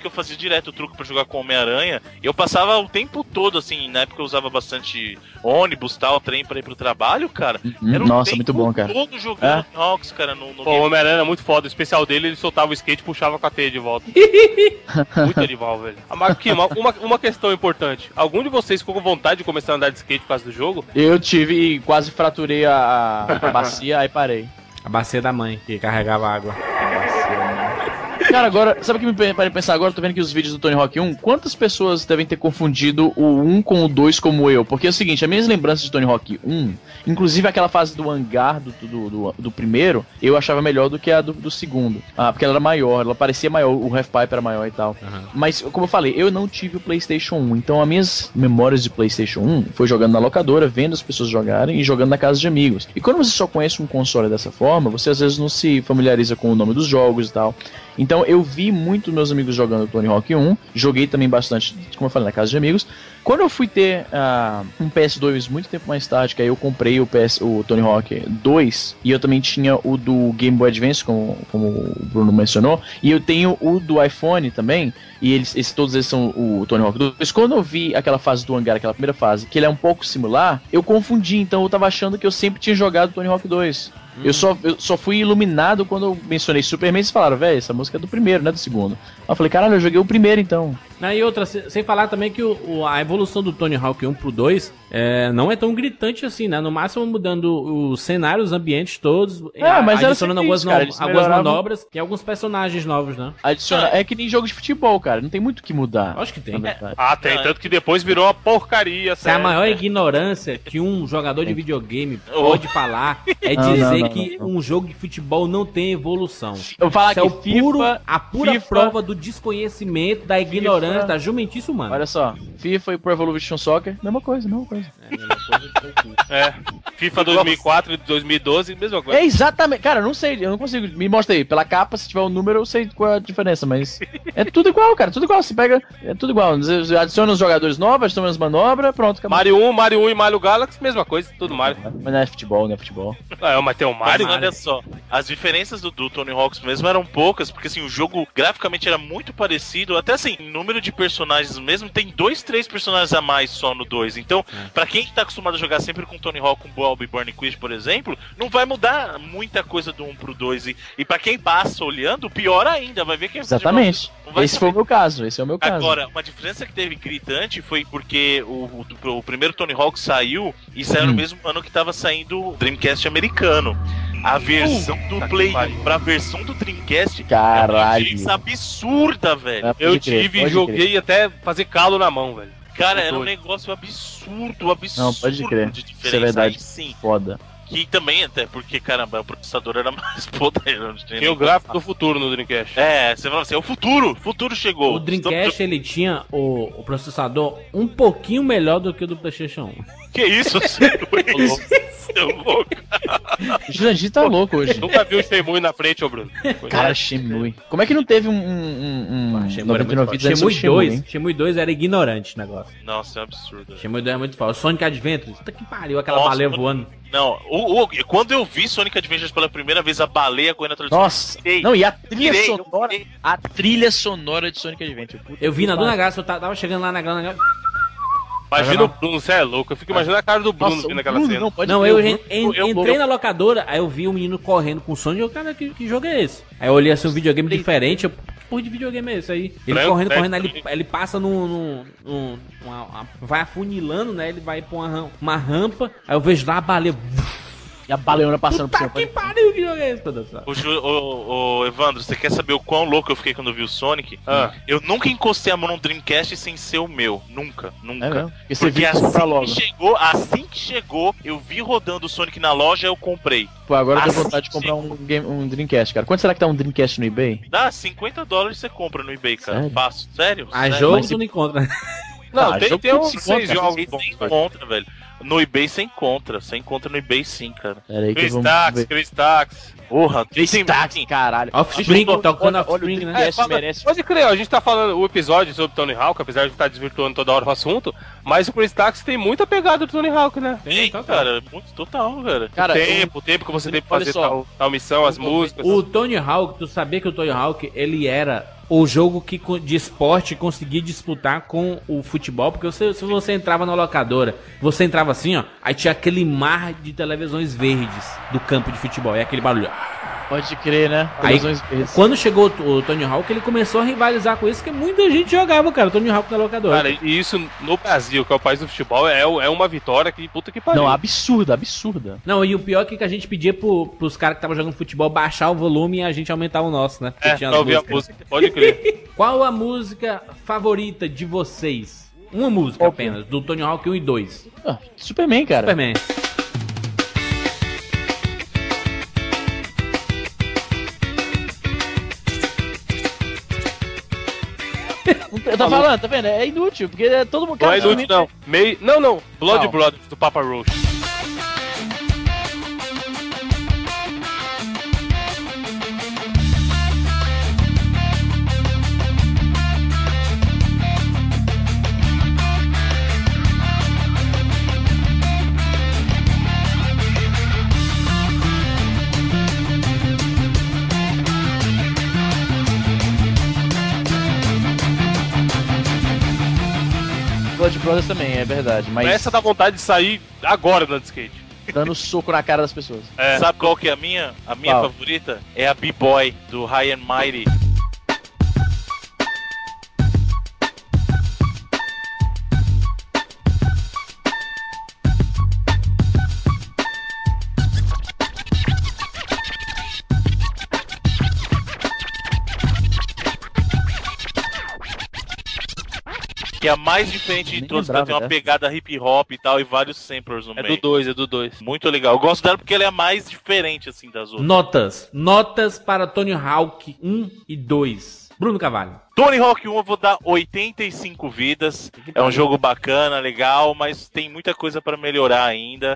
eu fazia direto o truque pra jogar com Homem-Aranha. E eu passava o tempo todo, assim, na época eu usava bastante ônibus, tal, trem pra ir pro trabalho, cara. Era
Nossa, muito bom, cara.
todo jogando Tony Hawks, cara, no
Pô, o Homem-Aranha é muito foda. O especial dele, ele soltava o skate e puxava com a teia de volta. Muito animal, velho. Aqui, uma questão importante. Algum de vocês ficou com vontade de começar a andar de skate por causa do jogo?
Eu tive e quase fraturei a bacia, aí parei.
A bacia da mãe, que carregava água.
Cara, agora, sabe o que me parei pensar agora? Tô vendo aqui os vídeos do Tony Hawk 1. Quantas pessoas devem ter confundido o 1 com o 2 como eu? Porque é o seguinte, as minhas lembranças de Tony Hawk 1, inclusive aquela fase do hangar do primeiro, eu achava melhor do que a do segundo. Porque ela era maior, ela parecia maior, o Half-Pipe era maior e tal. Mas, como eu falei, eu não tive o PlayStation 1. Então, as minhas memórias de PlayStation 1 foi jogando na locadora, vendo as pessoas jogarem e jogando na casa de amigos. E quando você só conhece um console dessa forma, você às vezes não se familiariza com o nome dos jogos e tal. Então eu vi muito meus amigos jogando Tony Hawk 1, joguei também bastante, como eu falei, na casa de amigos. Quando eu fui ter um PS2 muito tempo mais tarde, que aí eu comprei o Tony Hawk 2, e eu também tinha o do Game Boy Advance, como o Bruno mencionou, e eu tenho o do iPhone também, e todos eles são o Tony Hawk 2. Quando eu vi aquela fase do hangar, aquela primeira fase, que ele é um pouco similar, eu confundi, então eu tava achando que eu sempre tinha jogado Tony Hawk 2. Eu só fui iluminado quando eu mencionei Superman e vocês falaram, velho, essa música é do primeiro, não é do segundo. Aí eu falei, caralho, eu joguei o primeiro então.
E outra, sem falar também que a evolução do Tony Hawk 1 pro 2 não é tão gritante assim, né? No máximo mudando os cenários, os ambientes todos,
mas
adicionando algumas manobras e alguns personagens novos, né?
É que nem jogo de futebol, cara, não tem muito o que mudar.
Acho que tem.
Tem, tanto que depois virou uma porcaria.
Se a maior ignorância que um jogador de videogame pode falar é dizer que um jogo de futebol não tem evolução.
Eu falar que
a pura prova do desconhecimento, da ignorância, da jumentice humana.
Olha só, FIFA e Pro Evolution Soccer, mesma coisa.
Mesma coisa
FIFA 2004 e 2012, mesma coisa.
É exatamente, cara, eu não sei, eu não consigo, me mostra aí, pela capa, se tiver o número eu sei qual é a diferença, mas é tudo igual, cara, tudo igual, você pega, é tudo igual, você adiciona os jogadores novos, adiciona as manobras, pronto, acabou.
Mario 1 e Mario Galaxy, mesma coisa, tudo Mario.
Mas não é futebol,
Mas tem o Mario.
Mas olha só, as diferenças do Tony Hawk mesmo eram poucas, porque assim, o jogo graficamente era muito parecido, até assim, em número de personagens mesmo, tem 2, 3 personagens a mais só no 2, então, pra quem tá acostumado a jogar sempre com Tony Hawk, com Bob e Burning Quiz, por exemplo, não vai mudar muita coisa do 1 pro 2, e pra quem passa olhando, pior ainda, vai ver que...
Exatamente, esse foi o meu caso,
Agora, uma diferença que teve gritante foi porque o primeiro Tony Hawk saiu, e saiu no mesmo ano que tava saindo o Dreamcast americano. A versão do Play 1 pra versão do Dreamcast
caralho,
é uma diferença absurda, velho.
Eu joguei até fazer calo na mão, velho.
Cara, era um negócio absurdo.
Não, pode crer,
de diferença.
Isso é verdade,
aí, sim.
Foda.
Que também, até porque, caramba, o processador era mais poderoso.
Tem o gráfico do futuro no Dreamcast.
Você fala assim, é o futuro chegou.
O Dreamcast, ele tinha o processador um pouquinho melhor do que o do PlayStation 1.
Que isso, seu louco?
O Jurandir tá louco hoje.
Nunca viu o Shenmue na frente, ô Bruno.
Cara, Shenmue. Como é que não teve
Shenmue 2 era ignorante o negócio.
Nossa, é um absurdo.
Shenmue 2 é muito foda. Sonic Adventures, puta que pariu, aquela baleia voando.
Não, quando eu vi Sonic Adventures pela primeira vez, a baleia correndo atrás do
Nossa, não, e a trilha sonora de Sonic Adventure.
Eu vi na Dona Graça, eu tava chegando lá na Grana.
Imagina o Bruno, você é louco. Eu fico imaginando a cara do Bruno vendo aquela cena.
Eu entrei na locadora, aí eu vi um menino correndo com o Sonic. Eu, cara, que jogo é esse? Aí eu olhei assim um videogame diferente. Eu, porra de videogame é esse aí? Ele correndo, ele passa vai afunilando, né? Ele vai pra uma rampa. Aí eu vejo lá a baleia.
E a baleona passando por cima.
Que pariu, que jogo é esse?
Ô, Evandro, você quer saber o quão louco eu fiquei quando eu vi o Sonic? Eu nunca encostei a mão no Dreamcast sem ser o meu. Nunca.
É,
porque assim que chegou, eu vi rodando o Sonic na loja, eu comprei.
Pô, agora eu tenho vontade de comprar um Dreamcast, cara. Quanto será que tá um Dreamcast no eBay?
Dá $50 você compra no eBay, cara.
Sério?
Fácil. Sério?
Jogo você não encontra.
Não, tem uns 6 jogos bons.
Você encontra, velho. No eBay você encontra. Você encontra no eBay sim, cara.
Peraí que
Chris Tax.
Porra,
Chris Tax, caralho.
Offspring, tocando Offspring, né?
Pode crer, a gente tá falando o episódio sobre Tony Hawk, apesar de estar desvirtuando toda hora o assunto, mas o Chris Tax tem muita pegada do Tony Hawk, né?
Tem, cara, muito total, cara.
O tempo que você tem pra fazer tal missão, as músicas.
O Tony Hawk, tu sabia que o Tony Hawk, ele era o jogo de esporte conseguia disputar com o futebol, porque se você entrava na locadora, você entrava assim, ó, aí tinha aquele mar de televisões verdes do campo de futebol, e aquele barulho.
Pode crer, né?
Aí, quando chegou o Tony Hawk, ele começou a rivalizar com isso, porque muita gente jogava, cara, o Tony Hawk na locadora.
Cara, e isso no Brasil, que é o país do futebol, é uma vitória que puta que pariu.
Não, absurda. Não,
e o pior é que a gente pedia pros caras que estavam jogando futebol baixar o volume e a gente aumentar o nosso, né?
Pra ouvir a música, pode crer.
Qual a música favorita de vocês? Uma música apenas, do Tony Hawk 1 e 2.
Superman, cara.
Superman.
Tá falando, tá vendo? É inútil, porque todo mundo...
Não é inútil, não. Não. Blood Brothers, do Papa Roach.
Blood Brothers também, é verdade. Mas
essa dá vontade de sair agora andando de skate.
Dando soco na cara das pessoas.
Sabe qual que é a minha? A minha favorita? É a B-Boy, do High and Mighty. Que é a mais diferente de todas, ela tem uma pegada hip hop e tal, e vários samplers no meio.
É do 2.
Muito legal. Eu gosto dela porque ela é a mais diferente, assim, das outras.
Notas para Tony Hawk 1 e 2. Bruno Carvalho.
Tony Hawk 1 eu vou dar 85 vidas. É um jogo bacana, legal, mas tem muita coisa pra melhorar ainda.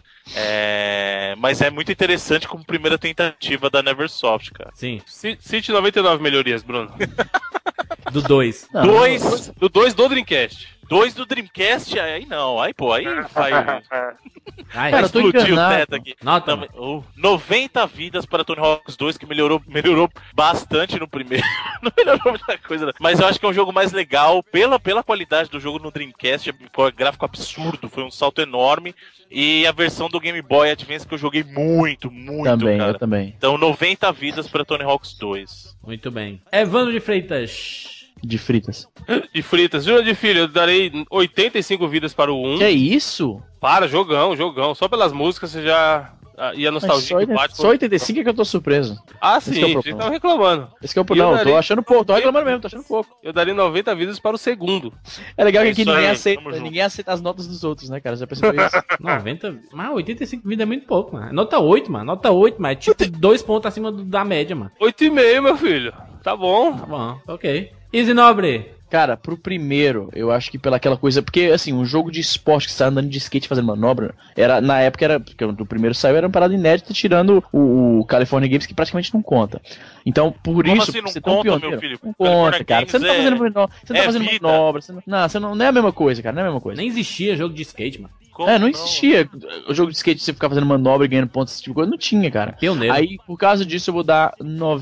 Mas é muito interessante como primeira tentativa da Neversoft, cara.
Sim.
Cite 99 melhorias, Bruno.
Do 2.
Do 2 do Dreamcast.
2 do Dreamcast, aí não. Aí vai...
Cara, eu tô
explodir o teto aqui.
Nota,
90 vidas para Tony Hawk 2, que melhorou bastante no primeiro. Não melhorou muita coisa, não. Mas eu acho que é um jogo mais legal pela qualidade do jogo no Dreamcast. Gráfico absurdo, foi um salto enorme. E a versão do Game Boy Advance que eu joguei muito,
também,
cara.
Eu também.
Então 90 vidas para Tony Hawk 2.
Muito bem. Evandro de Freitas.
De fritas.
De fritas. Júnior de Filho, eu darei 85 vidas para o 1.
Que é isso?
Para, jogão. Só pelas músicas você já... E a nostalgia que bate...
Só 85 é que eu tô surpreso.
Sim, a gente tava reclamando.
Esse que é o problema. Não, tô achando pouco, tô reclamando mesmo, tô achando pouco.
Eu daria 90 vidas para o segundo.
É legal que aqui ninguém aceita as notas dos outros, né, cara? Já percebeu isso?
90... Mas 85 vidas é muito pouco, mano. Nota 8, mano. É tipo 2 pontos acima da média, mano.
8,5, meu filho. Tá bom,
ok. Easy Nobre.
Cara, pro primeiro, eu acho que pela aquela coisa... Porque, assim, um jogo de esporte que você tá andando de skate fazendo manobra, na época, porque o primeiro saiu, era uma parada inédita, tirando o California Games, que praticamente não conta. Então, por
Como
isso...
assim não
você
conta,
pioneiro,
meu filho?
não conta, cara. Você não tá fazendo manobra. Você não tá fazendo
vida.
manobra. Não é a mesma coisa, cara. Não é a mesma coisa.
Nem existia jogo de skate, mano.
Não existia o jogo de skate, você ficar fazendo manobra e ganhando pontos, esse tipo de coisa. Não tinha, cara.
Pioneiro.
Aí, por causa disso, eu vou dar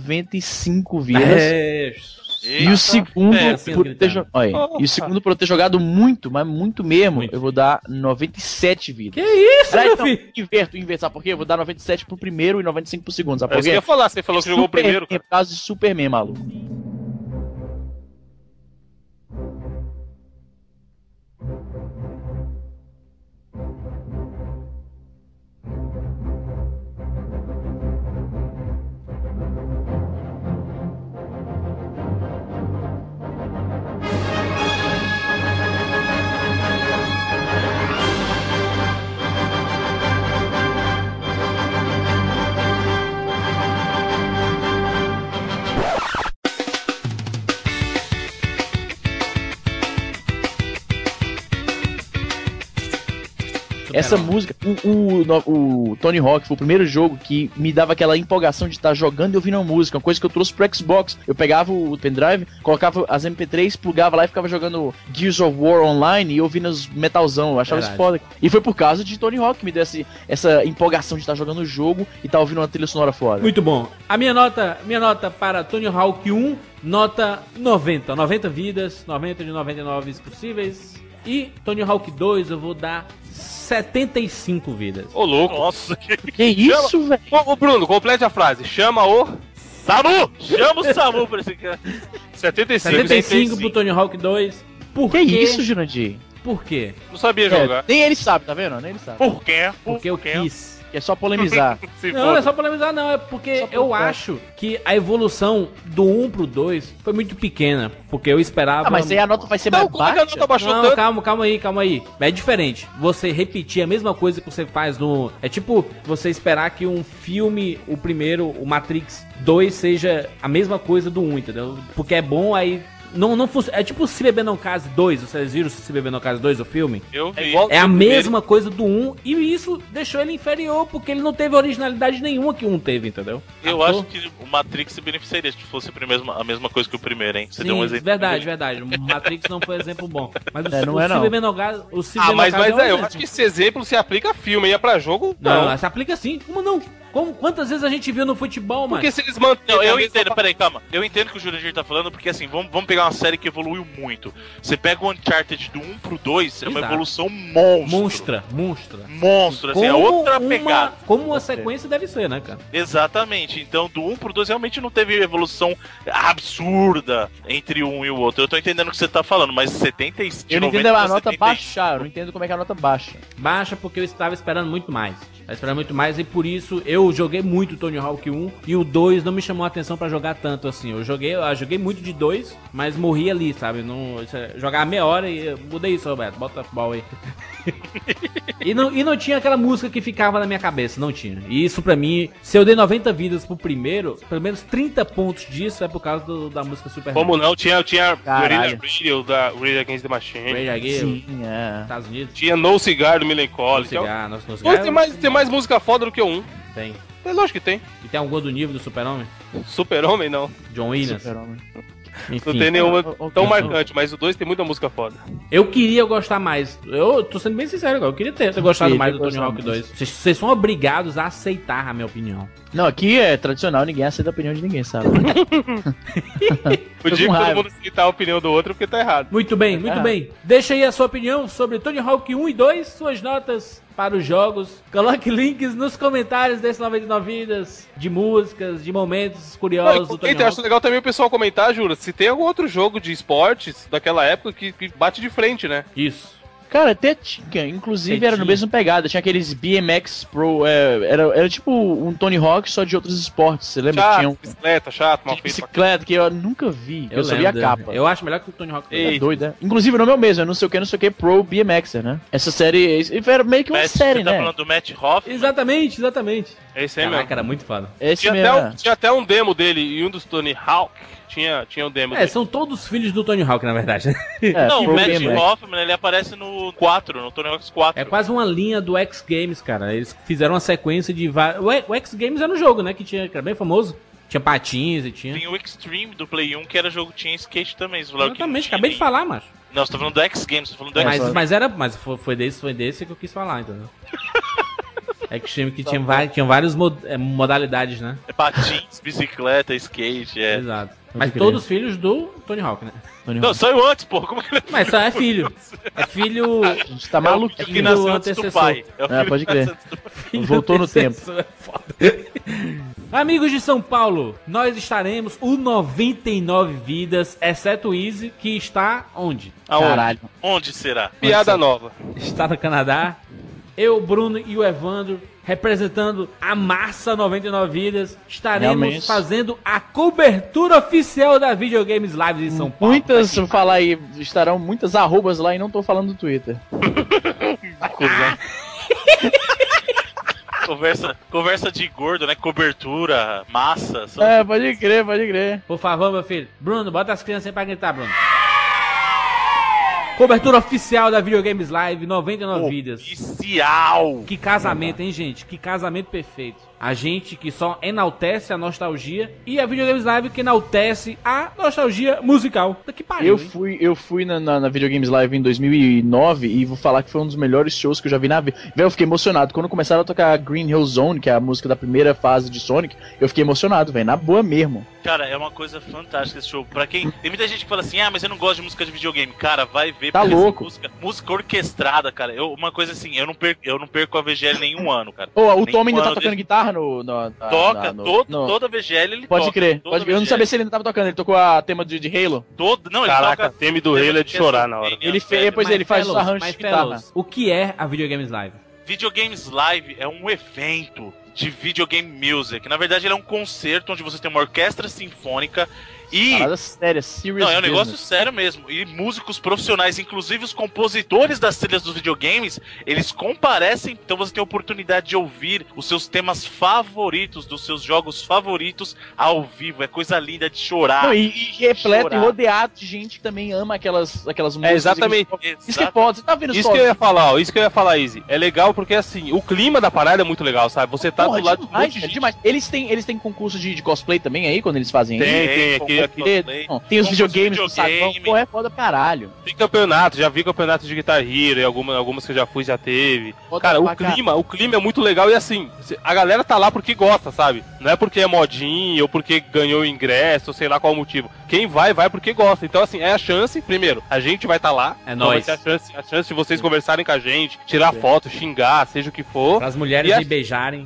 95 vidas. E o segundo, por eu ter jogado muito, mas muito mesmo, eu vou dar 97 vidas.
Que isso, meu filho?
Inverto, sabe por quê? Eu vou dar 97 pro primeiro e 95 pro segundo, sabe
por quê? É isso que eu ia falar, você falou que jogou o primeiro.
É por causa de Superman, maluco. essa música, o Tony Hawk foi o primeiro jogo que me dava aquela empolgação de estar jogando e ouvindo a música, uma coisa que eu trouxe pro Xbox. Eu pegava o pendrive, colocava as MP3, plugava lá e ficava jogando Gears of War Online e ouvindo os metalzão. Eu achava isso foda. E foi por causa de Tony Hawk que me deu essa empolgação de estar jogando o jogo e estar ouvindo uma trilha sonora foda.
Muito bom. A minha nota para Tony Hawk 1, nota 90. 90 vidas, 90 de 99 possíveis. E Tony Hawk 2 eu vou dar 75 vidas.
Ô, louco.
Nossa,
Que isso, velho?
Ô, Bruno, complete a frase. Chama o...
Samu! Chama o Samu pra esse cara.
75 pro Tony Hawk 2. Por
Que
quê?
isso, Jurandir?
Por quê?
Não sabia jogar.
Nem ele sabe, tá vendo? Nem ele sabe.
Por quê?
Porque eu quis.
Que é só polemizar.
Se
Não,
foda.
não é só polemizar, não. É porque eu acho que a evolução do 1 pro 2 foi muito pequena. Porque eu esperava.
Ah, mas aí a nota vai ser
Não,
mais
como é que a
baixa?
nota baixou
Não,
tanto?
calma aí. É diferente. Você repetir a mesma coisa que você faz no... É tipo você esperar que um filme, o primeiro, o Matrix 2, seja a mesma coisa do 1, entendeu? Porque é bom, aí... Não funciona. É tipo Se Beber Não Case 2. Vocês viram Se Beber Não Case 2, o filme?
Eu vi.
igual-
É a
o primeiro.
mesma coisa do 1. E isso deixou ele inferior, porque ele não teve originalidade nenhuma que o 1 teve, entendeu?
Eu
Sacou?
acho que o Matrix se beneficiaria se fosse a mesma coisa que o primeiro, hein? Você deu um
Sim,
exemplo.
verdade. O Matrix não foi exemplo bom. Mas o,
não é,
o
não.
Se Beber Não Case... O Se
Ah,
Beber
mas
Não Case
eu
um exemplo.
acho que esse exemplo se aplica a filme. Ia pra jogo,
Não, se aplica sim. Como não? Quantas vezes a gente viu no futebol, mano?
Porque se eles mantêm...
Não, eu
a mesma
entendo, peraí, calma. Eu entendo o que o Jurandir tá falando, porque assim, vamos pegar uma série que evoluiu muito. Você pega o Uncharted do 1 pro 2, é uma
Exato.
evolução monstro.
Monstra.
Monstro, assim, é outra pegada.
Como uma sequência deve ser, né, cara?
Exatamente. Então, do 1 pro 2 realmente não teve evolução absurda entre um e o outro. Eu tô entendendo o que você tá falando, mas 75...
Eu não entendo a nota baixar, eu não entendo como é que a nota baixa.
Baixa porque eu estava esperando muito mais. Estava esperando muito mais e por isso eu joguei muito Tony Hawk 1 e o 2 não me chamou a atenção pra jogar tanto assim. Eu joguei muito de 2, mas morri ali, sabe? Não, jogar meia hora e mudei isso, Roberto. Bota futebol aí. E não tinha aquela música que ficava na minha cabeça, não tinha. E isso pra mim, se eu dei 90 vidas pro primeiro, pelo menos 30 pontos disso é por causa da música Super
Como não? Tinha
Caralho.
Guerrilla Radio da Rage Against the Machine.
Rage Against,
Sim, é.
Estados Unidos.
Tinha No Cigar do Melancholy.
No
Pô, tem mais música foda do que o 1.
Tem.
É lógico que tem.
E tem algum do nível do Super-Homem?
Super-Homem, não.
John Williams.
Super-Homem.
Enfim.
Não tem nenhuma tão
Enfim.
marcante, mas o 2 tem muita música foda.
Eu queria gostar mais. Eu tô sendo bem sincero agora. Eu queria ter gostado mais do Tony
gostar
Hawk
mais.
2. Vocês são obrigados a aceitar a minha opinião.
Não, aqui é tradicional, ninguém aceita a opinião de ninguém, sabe?
O dia
com
que todo
raiva.
mundo aceitar a opinião do outro, porque tá errado.
Muito bem, muito bem. Deixa aí a sua opinião sobre Tony Hawk 1 e 2, suas notas para os jogos. Coloque links nos comentários desse 99 Vidas, de músicas, de momentos curiosos do Tony
Eu acho
Hawk.
legal também o pessoal comentar, Jura, se tem algum outro jogo de esportes daquela época que bate de frente, né?
Isso.
Cara, até tinha, inclusive
Até
era no
tinha.
mesmo pegada, tinha aqueles BMX Pro, era tipo um Tony Hawk só de outros esportes, você lembra?
Chato,
Tinha um
bicicleta, chato, mal
de
feito.
bicicleta que eu nunca vi, eu só vi a
lembro.
capa.
Eu acho melhor que o Tony Hawk 2.
Ei.
É doido, né? Inclusive o nome é o mesmo, é não sei o que, Pro BMXer, né? Essa série, era meio que uma série,
você tá
né?
falando do Matt Hoffman?
Exatamente.
É esse aí mesmo.
Caraca, era muito foda.
Esse
Tinha
mesmo, né?
tinha até um demo dele e um dos Tony Hawk tinha um demo
É,
dele.
são todos filhos do Tony Hawk, na verdade. né?
Não,
Pro
o Matt
BMX.
Hoffman, ele aparece no 4, no Tony Hawk's 4.
É quase uma linha do X Games, cara. Eles fizeram uma sequência de vários. O X Games era um jogo, né? Que era bem famoso. Tinha patins e tinha.
Tem o Extreme do Play 1, que era jogo que tinha skate também. Você falou que não
Exatamente,
tinha
acabei de
nem-
falar, macho.
Não, você tá falando do X Games, você tá falando do X
Mas foi desse que eu quis falar, entendeu? Extreme que tinha várias modalidades, né?
Patins, bicicleta, skate, é.
Exato. Mas
crer.
todos filhos do Tony Hawk, né?
Tony
Não,
Hawk.
saiu antes, pô. Como que ele
Mas só é filho. É filho.
A gente tá
É o
maluco.
filho
filho
que nasceu
do
antes do
antecessor.
pai. É o filho
pode
que
crer.
nasceu antes do pai.
filho
Voltou
do
no tempo.
antecessor, é foda. Amigos de São Paulo, nós estaremos o 99 Vidas, exceto o Easy, que está onde?
Aonde?
Caralho.
Onde será?
Piada nova.
Está no Canadá. Eu, o Bruno e o Evandro, representando a massa 99 Vidas, estaremos
Realmente.
fazendo a cobertura oficial da Videogames Lives em São Paulo.
Muitas, vou falar aí, estarão muitas arrobas lá e não tô falando do Twitter.
Conversa de gordo, né? Cobertura, massa. só-
É, pode crer, pode crer.
Por favor, meu filho. Bruno, bota as crianças aí pra gritar, Bruno. Cobertura oficial da Videogames Live, 99 vidas.
Oficial!
Que casamento, hein, gente? Que casamento perfeito. A gente que só enaltece a nostalgia e a Videogames Live que enaltece a nostalgia musical. Que pariu,
Eu fui na Videogames Live em 2009 e vou falar que foi um dos melhores shows que eu já vi na vida. Velho, eu fiquei emocionado. Quando começaram a tocar Green Hill Zone, que é a música da primeira fase de Sonic, eu fiquei emocionado, velho, na boa mesmo.
Cara, é uma coisa fantástica esse show. Pra quem... Tem muita gente que fala assim, mas eu não gosto de música de videogame. Cara, vai ver.
Tá louco.
Música orquestrada, cara. Uma coisa assim, eu não perco a VGL nenhum ano, cara.
O Tommy ainda tá tocando guitarra
Toda VGL ele
pode
toca.
Crer. Eu não sabia se ele ainda tava tocando. Ele tocou a tema de Halo.
Não, ele
Caraca,
toca...
o tema do Halo é de chorar na hora.
Depois ele faz os arranjos de guitarra.
O que é a Videogames Live?
Videogames Live é um evento de videogame music. Na verdade, ele é um concerto onde você tem uma orquestra sinfônica e...
Parada séria, serious
Não, é um
business.
negócio sério mesmo. E músicos profissionais, inclusive os compositores das trilhas dos videogames, eles comparecem, então você tem a oportunidade de ouvir os seus temas favoritos, dos seus jogos favoritos ao vivo. É coisa linda de chorar.
Não, e repleto e rodeado de gente que também ama aquelas músicas.
Exatamente.
Isso que é foda, você tá vendo
Isso que eu ia falar, Izzy. É legal porque, assim, o clima da parada é muito legal, sabe? Você tá do lado
demais,
de gente.
demais. Eles têm concurso de cosplay também aí, quando eles fazem
Tem,
Tem os videogames do Sagão. Pô, é foda caralho.
Tem campeonato, já vi campeonato de Guitar Hero e algumas que eu já fui, já teve. Cara, o clima é muito legal e assim, a galera tá lá porque gosta, sabe? Não é porque é modinho ou porque ganhou o ingresso, ou sei lá qual o motivo. Quem vai porque gosta. Então, assim, é a chance, primeiro, a gente vai estar lá.
É
então
nóis.
Vai ser a chance de vocês conversarem com a gente, tirar foto, xingar, seja o que for.
Para as mulheres me beijarem.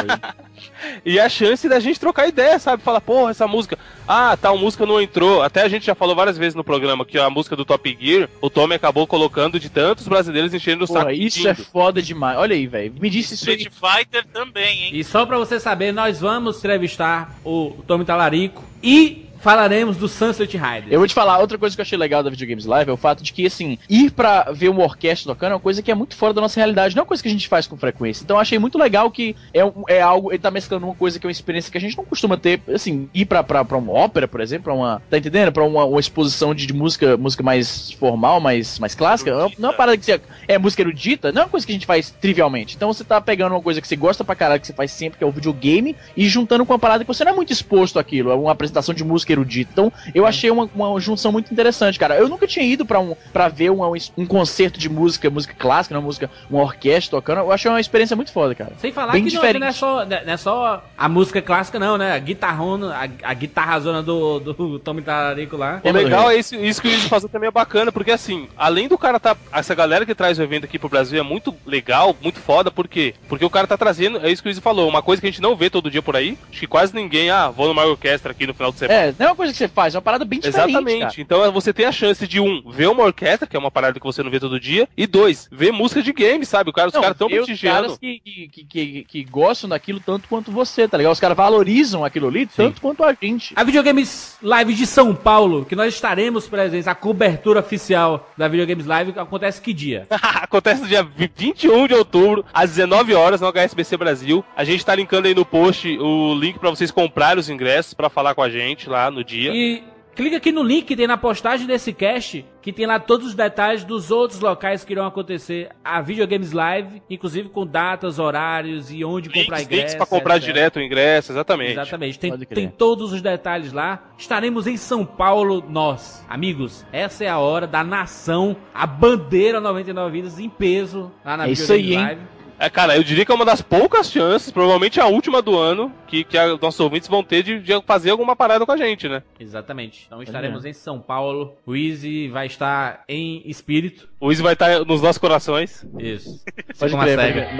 E a chance da gente trocar ideia, sabe? Falar, porra, essa música... tal música não entrou. Até a gente já falou várias vezes no programa que a música do Top Gear, o Tommy acabou colocando de tantos brasileiros enchendo o saco.
Isso é foda demais. Olha aí, velho. Me disse isso aí.
Street Fighter também, hein?
E só pra você saber, nós vamos entrevistar o Tommy Talarico e falaremos do Sunset Riders.
Eu vou te falar, outra coisa que eu achei legal da Videogames Live é o fato de que, assim, ir pra ver uma orquestra tocando é uma coisa que é muito fora da nossa realidade, não é uma coisa que a gente faz com frequência. Então eu achei muito legal que é algo, ele tá mesclando uma coisa que é uma experiência que a gente não costuma ter, assim, ir pra uma ópera, por exemplo, pra uma, tá entendendo? Pra uma exposição de música mais formal, mais clássica, não é uma parada que você, é música erudita, não é uma coisa que a gente faz trivialmente. Então você tá pegando uma coisa que você gosta pra caralho, que você faz sempre, que é o videogame, e juntando com uma parada que você não é muito exposto àquilo, é uma apresentação de música erudita. Então, eu achei uma junção muito interessante, cara. Eu nunca tinha ido pra ver um concerto de música clássica, uma orquestra tocando. Eu achei uma experiência muito foda, cara.
Sem falar
bem
que
diferente.
não é só a música clássica, não, né? A guitarrona, a guitarrazona do Tommy Talarico lá.
O legal é isso que o Izzy fazendo também é bacana, porque assim, além do cara essa galera que traz o evento aqui pro Brasil é muito legal, muito foda, por quê? Porque o cara tá trazendo, é isso que o Izzy falou, uma coisa que a gente não vê todo dia por aí, acho que quase ninguém, vou numa orquestra aqui no final de semana.
Não é uma coisa que você faz, é uma parada bem diferente.
Exatamente,
cara.
Então você tem a chance de ver uma orquestra, que é uma parada que você não vê todo dia, e 2, ver música de game, sabe? Os caras tão prestigiando.
Os caras que gostam daquilo tanto quanto você, tá ligado? Os caras valorizam aquilo ali tanto quanto a gente.
A Videogames Live de São Paulo, que nós estaremos presentes, a cobertura oficial da Videogames Live, acontece que dia?
Acontece no dia 21 de outubro, às 19 horas, no HSBC Brasil. A gente tá linkando aí no post o link pra vocês comprarem os ingressos pra falar com a gente lá no dia.
E clica aqui no link que tem na postagem desse cast, que tem lá todos os detalhes dos outros locais que irão acontecer a Videogames Live, inclusive com datas, horários e onde comprar ingresso.
Links pra comprar direto o ingresso, exatamente.
Exatamente, tem todos os detalhes lá. Estaremos em São Paulo, nós. Amigos, essa é a hora da nação, a bandeira 99 vidas em peso lá na Videogames Live.
Cara, eu diria que é uma das poucas chances, provavelmente a última do ano, que nossos ouvintes vão ter de fazer alguma parada com a gente, né?
Exatamente. Então estaremos em São Paulo. O Izzy vai estar em espírito.
O Izzy vai estar nos nossos corações.
Isso.
Pode crer,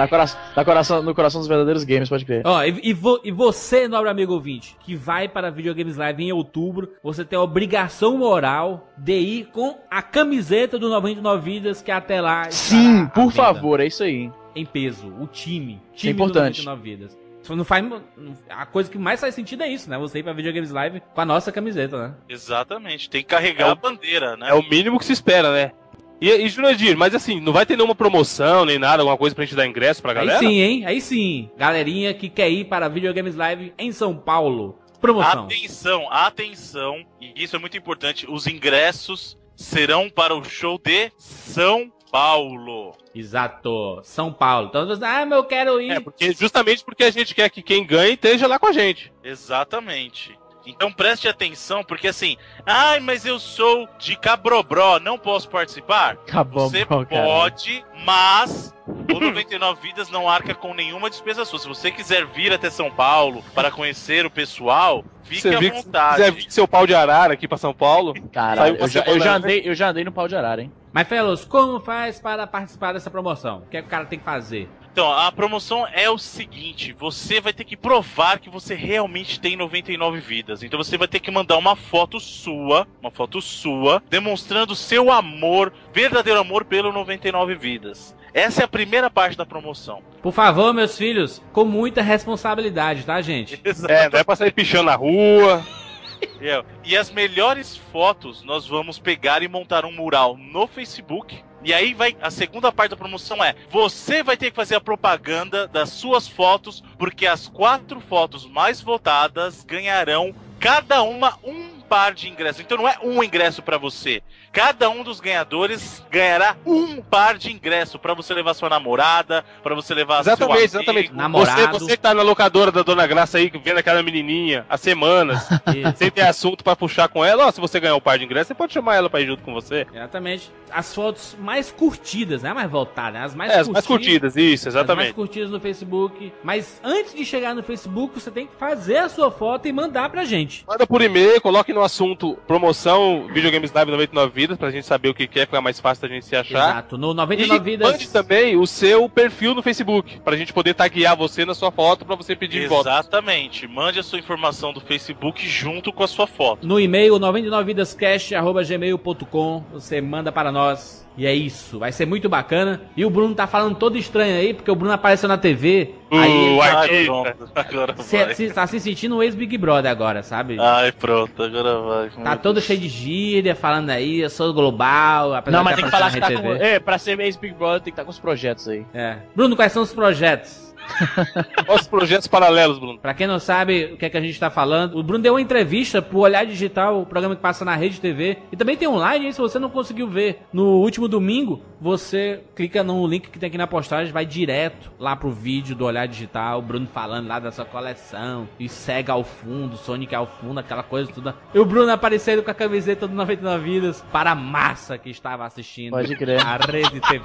no coração dos verdadeiros games, pode crer.
E você, nobre amigo ouvinte, que vai para a Videogames Live em outubro, você tem a obrigação moral de ir com a camiseta do 99 Vidas, que até lá...
Sim, por favor, é isso aí.
Em peso, o time
é importante.
do 99 Vidas. Não faz, a coisa que mais faz sentido é isso, né? Você ir pra Videogames Live com a nossa camiseta, né?
Exatamente, tem que carregar a bandeira, né?
É o mínimo que se espera, né? E Jurandir, mas assim, não vai ter nenhuma promoção, nem nada, alguma coisa pra gente dar ingresso pra galera?
Aí sim, hein? Aí sim. Galerinha que quer ir para a Videogames Live em São Paulo. Promoção.
Atenção, e isso é muito importante, os ingressos serão para o show de São Paulo.
Exato, São Paulo. Então você, mas eu quero ir.
Justamente porque a gente quer que quem ganhe esteja lá com a gente.
Exatamente. Então preste atenção, porque assim, mas eu sou de Cabrobró, não posso participar? Você pode, mas o 99 Vidas não arca com nenhuma despesa sua. Se você quiser vir até São Paulo para conhecer o pessoal, fique à vontade.
Se quiser vir seu pau de arara aqui para São Paulo...
Caralho, eu já andei no pau de arara, hein?
Mas, Felos, como faz para participar dessa promoção? O que é que o cara tem que fazer?
Então, a promoção é o seguinte, você vai ter que provar que você realmente tem 99 vidas. Então você vai ter que mandar uma foto sua, demonstrando seu amor, verdadeiro amor pelo 99 vidas. Essa é a primeira parte da promoção.
Por favor, meus filhos, com muita responsabilidade, tá, gente?
Não é pra sair pichando na rua...
E as melhores fotos nós vamos pegar e montar um mural no Facebook. E aí a segunda parte da promoção é: você vai ter que fazer a propaganda das suas fotos, porque as 4 fotos mais votadas ganharão cada uma um par de ingressos. Então não é um ingresso pra você. Cada um dos ganhadores ganhará um par de ingresso pra você levar sua namorada, pra você levar seu amigo.
Exatamente.
Namorado.
Você que tá na locadora da Dona Graça aí, vendo aquela menininha há semanas, sem ter assunto pra puxar com ela, se você ganhar um par de ingressos, você pode chamar ela pra ir junto com você.
Exatamente. As fotos mais curtidas, não é mais votadas, né? As
mais curtidas, isso, exatamente.
As mais curtidas no Facebook. Mas antes de chegar no Facebook, você tem que fazer a sua foto e mandar pra gente.
Manda por e-mail, coloque no assunto promoção Videogames Live 99 Vidas, pra gente saber o que é, ficar mais fácil da gente se achar.
Exato, no 99 Vidas.
Mande também o seu perfil no Facebook, pra gente poder taguear você na sua foto, pra você pedir voto.
Exatamente, mande a sua informação do Facebook junto com a sua foto.
No e-mail 99vidascast@gmail.com, você manda para nós. E é isso, vai ser muito bacana. E o Bruno tá falando todo estranho aí, porque o Bruno apareceu na TV. Aí ele tá se sentindo um ex-Big Brother agora, sabe?
Ai, pronto, agora vai.
Tá todo cheio de gíria, falando aí, eu sou global.
Não, mas tem que falar que tá com... pra ser ex-Big Brother tem que estar com os projetos aí.
Bruno, quais são os projetos?
Os projetos paralelos, Bruno.
Pra quem não sabe o que é que a gente tá falando, o Bruno deu uma entrevista pro Olhar Digital, o programa que passa na Rede TV. E também tem online, hein? Se você não conseguiu ver no último domingo, você clica no link que tem aqui na postagem, vai direto lá pro vídeo do Olhar Digital, o Bruno falando lá da sua coleção, e Sega ao fundo, Sonic ao fundo, aquela coisa toda. E o Bruno aparecendo com a camiseta do 99 Vidas para a massa que estava assistindo
Pode crer.
a Rede TV.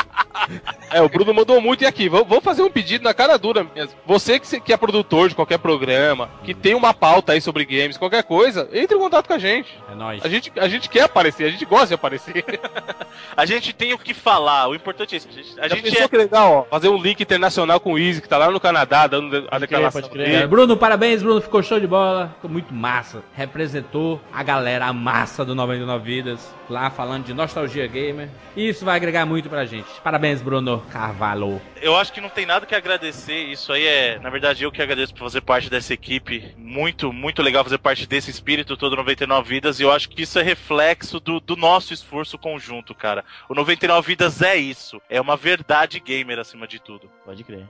O Bruno mandou muito. E aqui, vou fazer um pedido na cara dura mesmo. Você que é produtor de qualquer programa, que tem uma pauta aí sobre games, qualquer coisa, entre em contato com a gente.
É nóis.
A gente quer aparecer, a gente gosta de aparecer.
A gente tem o que falar, o importante é isso. A gente
pensou que legal, ó, fazer um link internacional com o Easy, que tá lá no Canadá, dando a declaração dele.
Bruno, parabéns, Bruno, ficou show de bola, ficou muito massa. Representou a galera, a massa do 99 Vidas, lá falando de nostalgia gamer. E isso vai agregar muito pra gente. Parabéns, Bruno Carvalho.
Eu acho que não tem nada que agradecer. Isso aí na verdade, eu que agradeço por fazer parte dessa equipe. Muito, muito legal fazer parte desse espírito todo 99 Vidas. E eu acho que isso é reflexo do nosso esforço conjunto, cara. O 99 Vidas é isso. É uma verdade gamer acima de tudo.
Pode crer.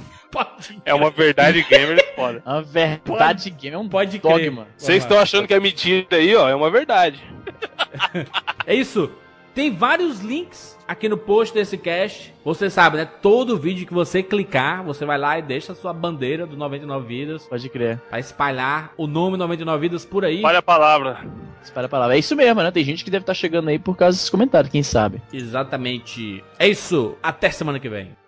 É uma verdade gamer foda.
Uma verdade gamer, é um
Pode
dogma.
crer.
Vocês estão achando que é mentira aí, ó. É uma verdade.
É isso. Tem vários links aqui no post desse cast. Você sabe, né? Todo vídeo que você clicar, você vai lá e deixa a sua bandeira do 99 Vidas.
Pode crer.
Pra espalhar o nome 99 Vidas por aí.
Olha a palavra.
Espalha a palavra. É isso mesmo, né? Tem gente que deve estar chegando aí por causa desses comentários, quem sabe.
Exatamente. É isso. Até semana que vem.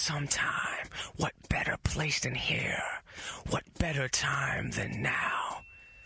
sometime. What better place than here? What better time than now?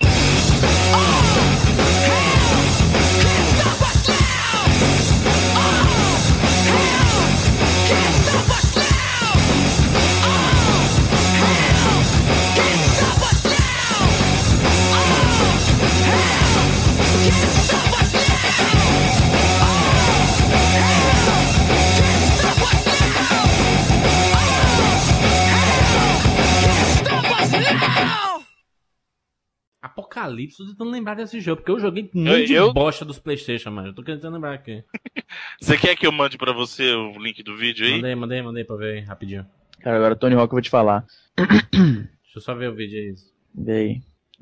Apocalipse, tô tentando lembrar desse jogo, porque eu joguei muito de bosta dos PlayStation, mano. Eu tô tentando lembrar aqui.
Você quer que eu mande pra você o link do vídeo aí?
Mandei pra ver aí, rapidinho.
Cara, agora Tony Hawk eu vou te falar.
Deixa eu só ver o vídeo aí.
Vê aí.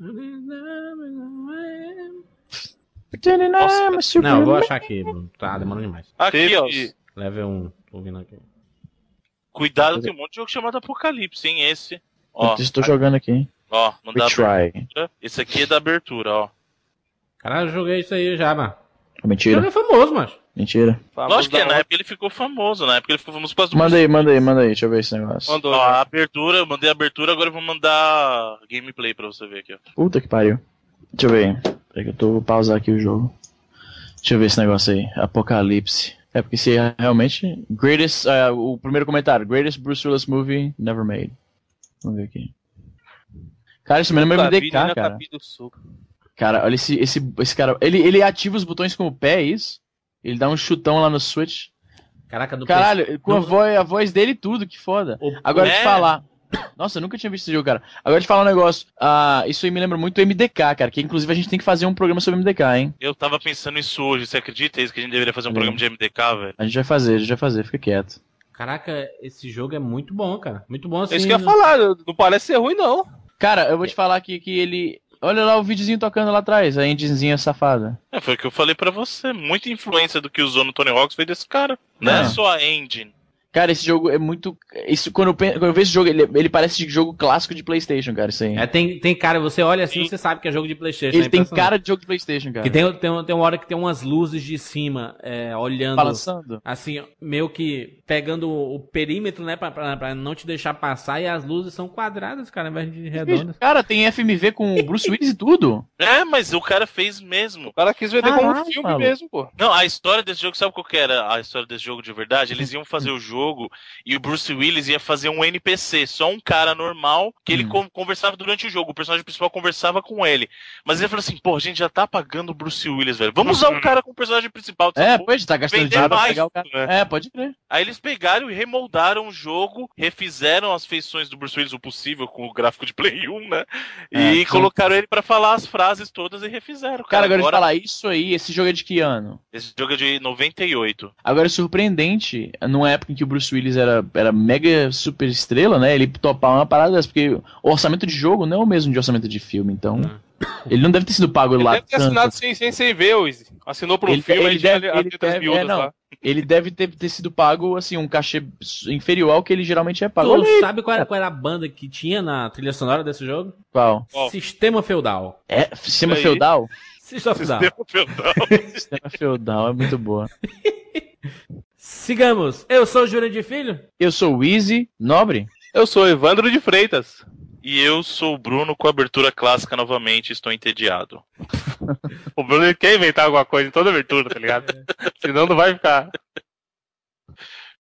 Não, eu vou achar aqui, tá demorando demais.
Aqui, ó.
Level 1, tô ouvindo aqui.
Cuidado, tem um monte de jogo chamado Apocalipse, hein? Esse. Ó,
estou jogando aqui.
Ó, não dá
Retry.
Esse aqui é da abertura, ó.
Caralho, eu joguei isso aí já, mano.
Mentira.
Ele é famoso, mas.
Mentira.
Lógico que é, na época ele ficou famoso, na época ele ficou famoso por causa do...
Manda aí, deixa eu ver esse negócio.
Mandou,
Ó,
né?
a abertura, eu mandei a abertura, agora eu vou mandar gameplay pra você ver aqui, ó.
Puta que pariu. Deixa eu ver. Peraí que eu tô vou pausar aqui o jogo. Deixa eu ver esse negócio aí. Apocalipse. É porque se é realmente... Greatest... o primeiro comentário. Greatest Bruce Willis movie never made. Vamos ver aqui. Cara, isso me lembra MDK, cara. Cara, olha esse cara. Ele ativa os botões com o pé, é isso? Ele dá um chutão lá no Switch.
Caraca, do
Caralho, com a voz dele e tudo, que foda. Agora te falar. Nossa, eu nunca tinha visto esse jogo, cara. Agora te falar um negócio. Isso aí me lembra muito o MDK, cara. Que inclusive a gente tem que fazer um programa sobre MDK, hein?
Eu tava pensando nisso hoje, você acredita? É isso que a gente deveria fazer um programa de MDK, velho?
A gente vai fazer, fica quieto.
Caraca, esse jogo é muito bom, cara. Muito bom assim.
É isso que eu ia falar, não parece ser ruim, não.
Cara, eu vou te falar aqui que ele... Olha lá o videozinho tocando lá atrás, a enginezinha safada.
Foi o que eu falei pra você. Muita influência do que usou no Tony Hawk veio desse cara. Não é só a engine.
Cara, esse jogo é muito... Quando eu vejo esse jogo, ele parece de jogo clássico de PlayStation, cara, isso aí.
Tem cara, você olha assim, você sabe que é jogo de PlayStation.
Ele tem cara de jogo de PlayStation, cara.
Que tem uma hora que tem umas luzes de cima, olhando...
Balançando.
Assim, meio que pegando o perímetro, né, pra não te deixar passar, e as luzes são quadradas, cara, ao invés de redondas.
Cara, tem FMV com o Bruce Willis e tudo.
Mas o cara fez mesmo.
O cara quis vender como um filme mesmo, pô.
Não, a história desse jogo, sabe qual que era a história desse jogo de verdade? Eles iam fazer o jogo e o Bruce Willis ia fazer um NPC, só um cara normal, que ele conversava durante o jogo, o personagem principal conversava com ele. Mas ele falou assim, pô, a gente já tá pagando o Bruce Willis, velho. Vamos usar o cara como personagem principal.
Pois, tá gastando dinheiro pra pegar o cara.
Né?
Pode crer.
Aí eles pegaram e remoldaram o jogo, refizeram as feições do Bruce Willis, o possível, com o gráfico de Play 1, né? E colocaram ele pra falar as frases todas e refizeram.
Cara, agora de falar isso aí, esse jogo é de que ano?
Esse jogo é de 98.
Agora é surpreendente, numa época em que o Bruce Willis era mega super estrela, né? Ele topar uma parada dessa, porque o orçamento de jogo não é o mesmo de orçamento de filme, então... Ele não deve ter sido pago lá.
Ele deve ter assinado sem ver, Wiz. Assinou pro filme,
ele deve ter sido pago, assim, um cachê inferior ao que ele geralmente é pago.
Tu sabe qual era a banda que tinha na trilha sonora desse jogo?
Qual?
Sistema Feudal.
Sistema Feudal?
Sistema Feudal.
Sistema Feudal é muito boa.
Sigamos. Eu sou o Jurandir Filho.
Eu sou o Easy Nobre.
Eu sou o Evandro de Freitas.
E eu sou o Bruno com a abertura clássica novamente, estou entediado.
O Bruno quer inventar alguma coisa em toda abertura, tá ligado? Senão não vai ficar.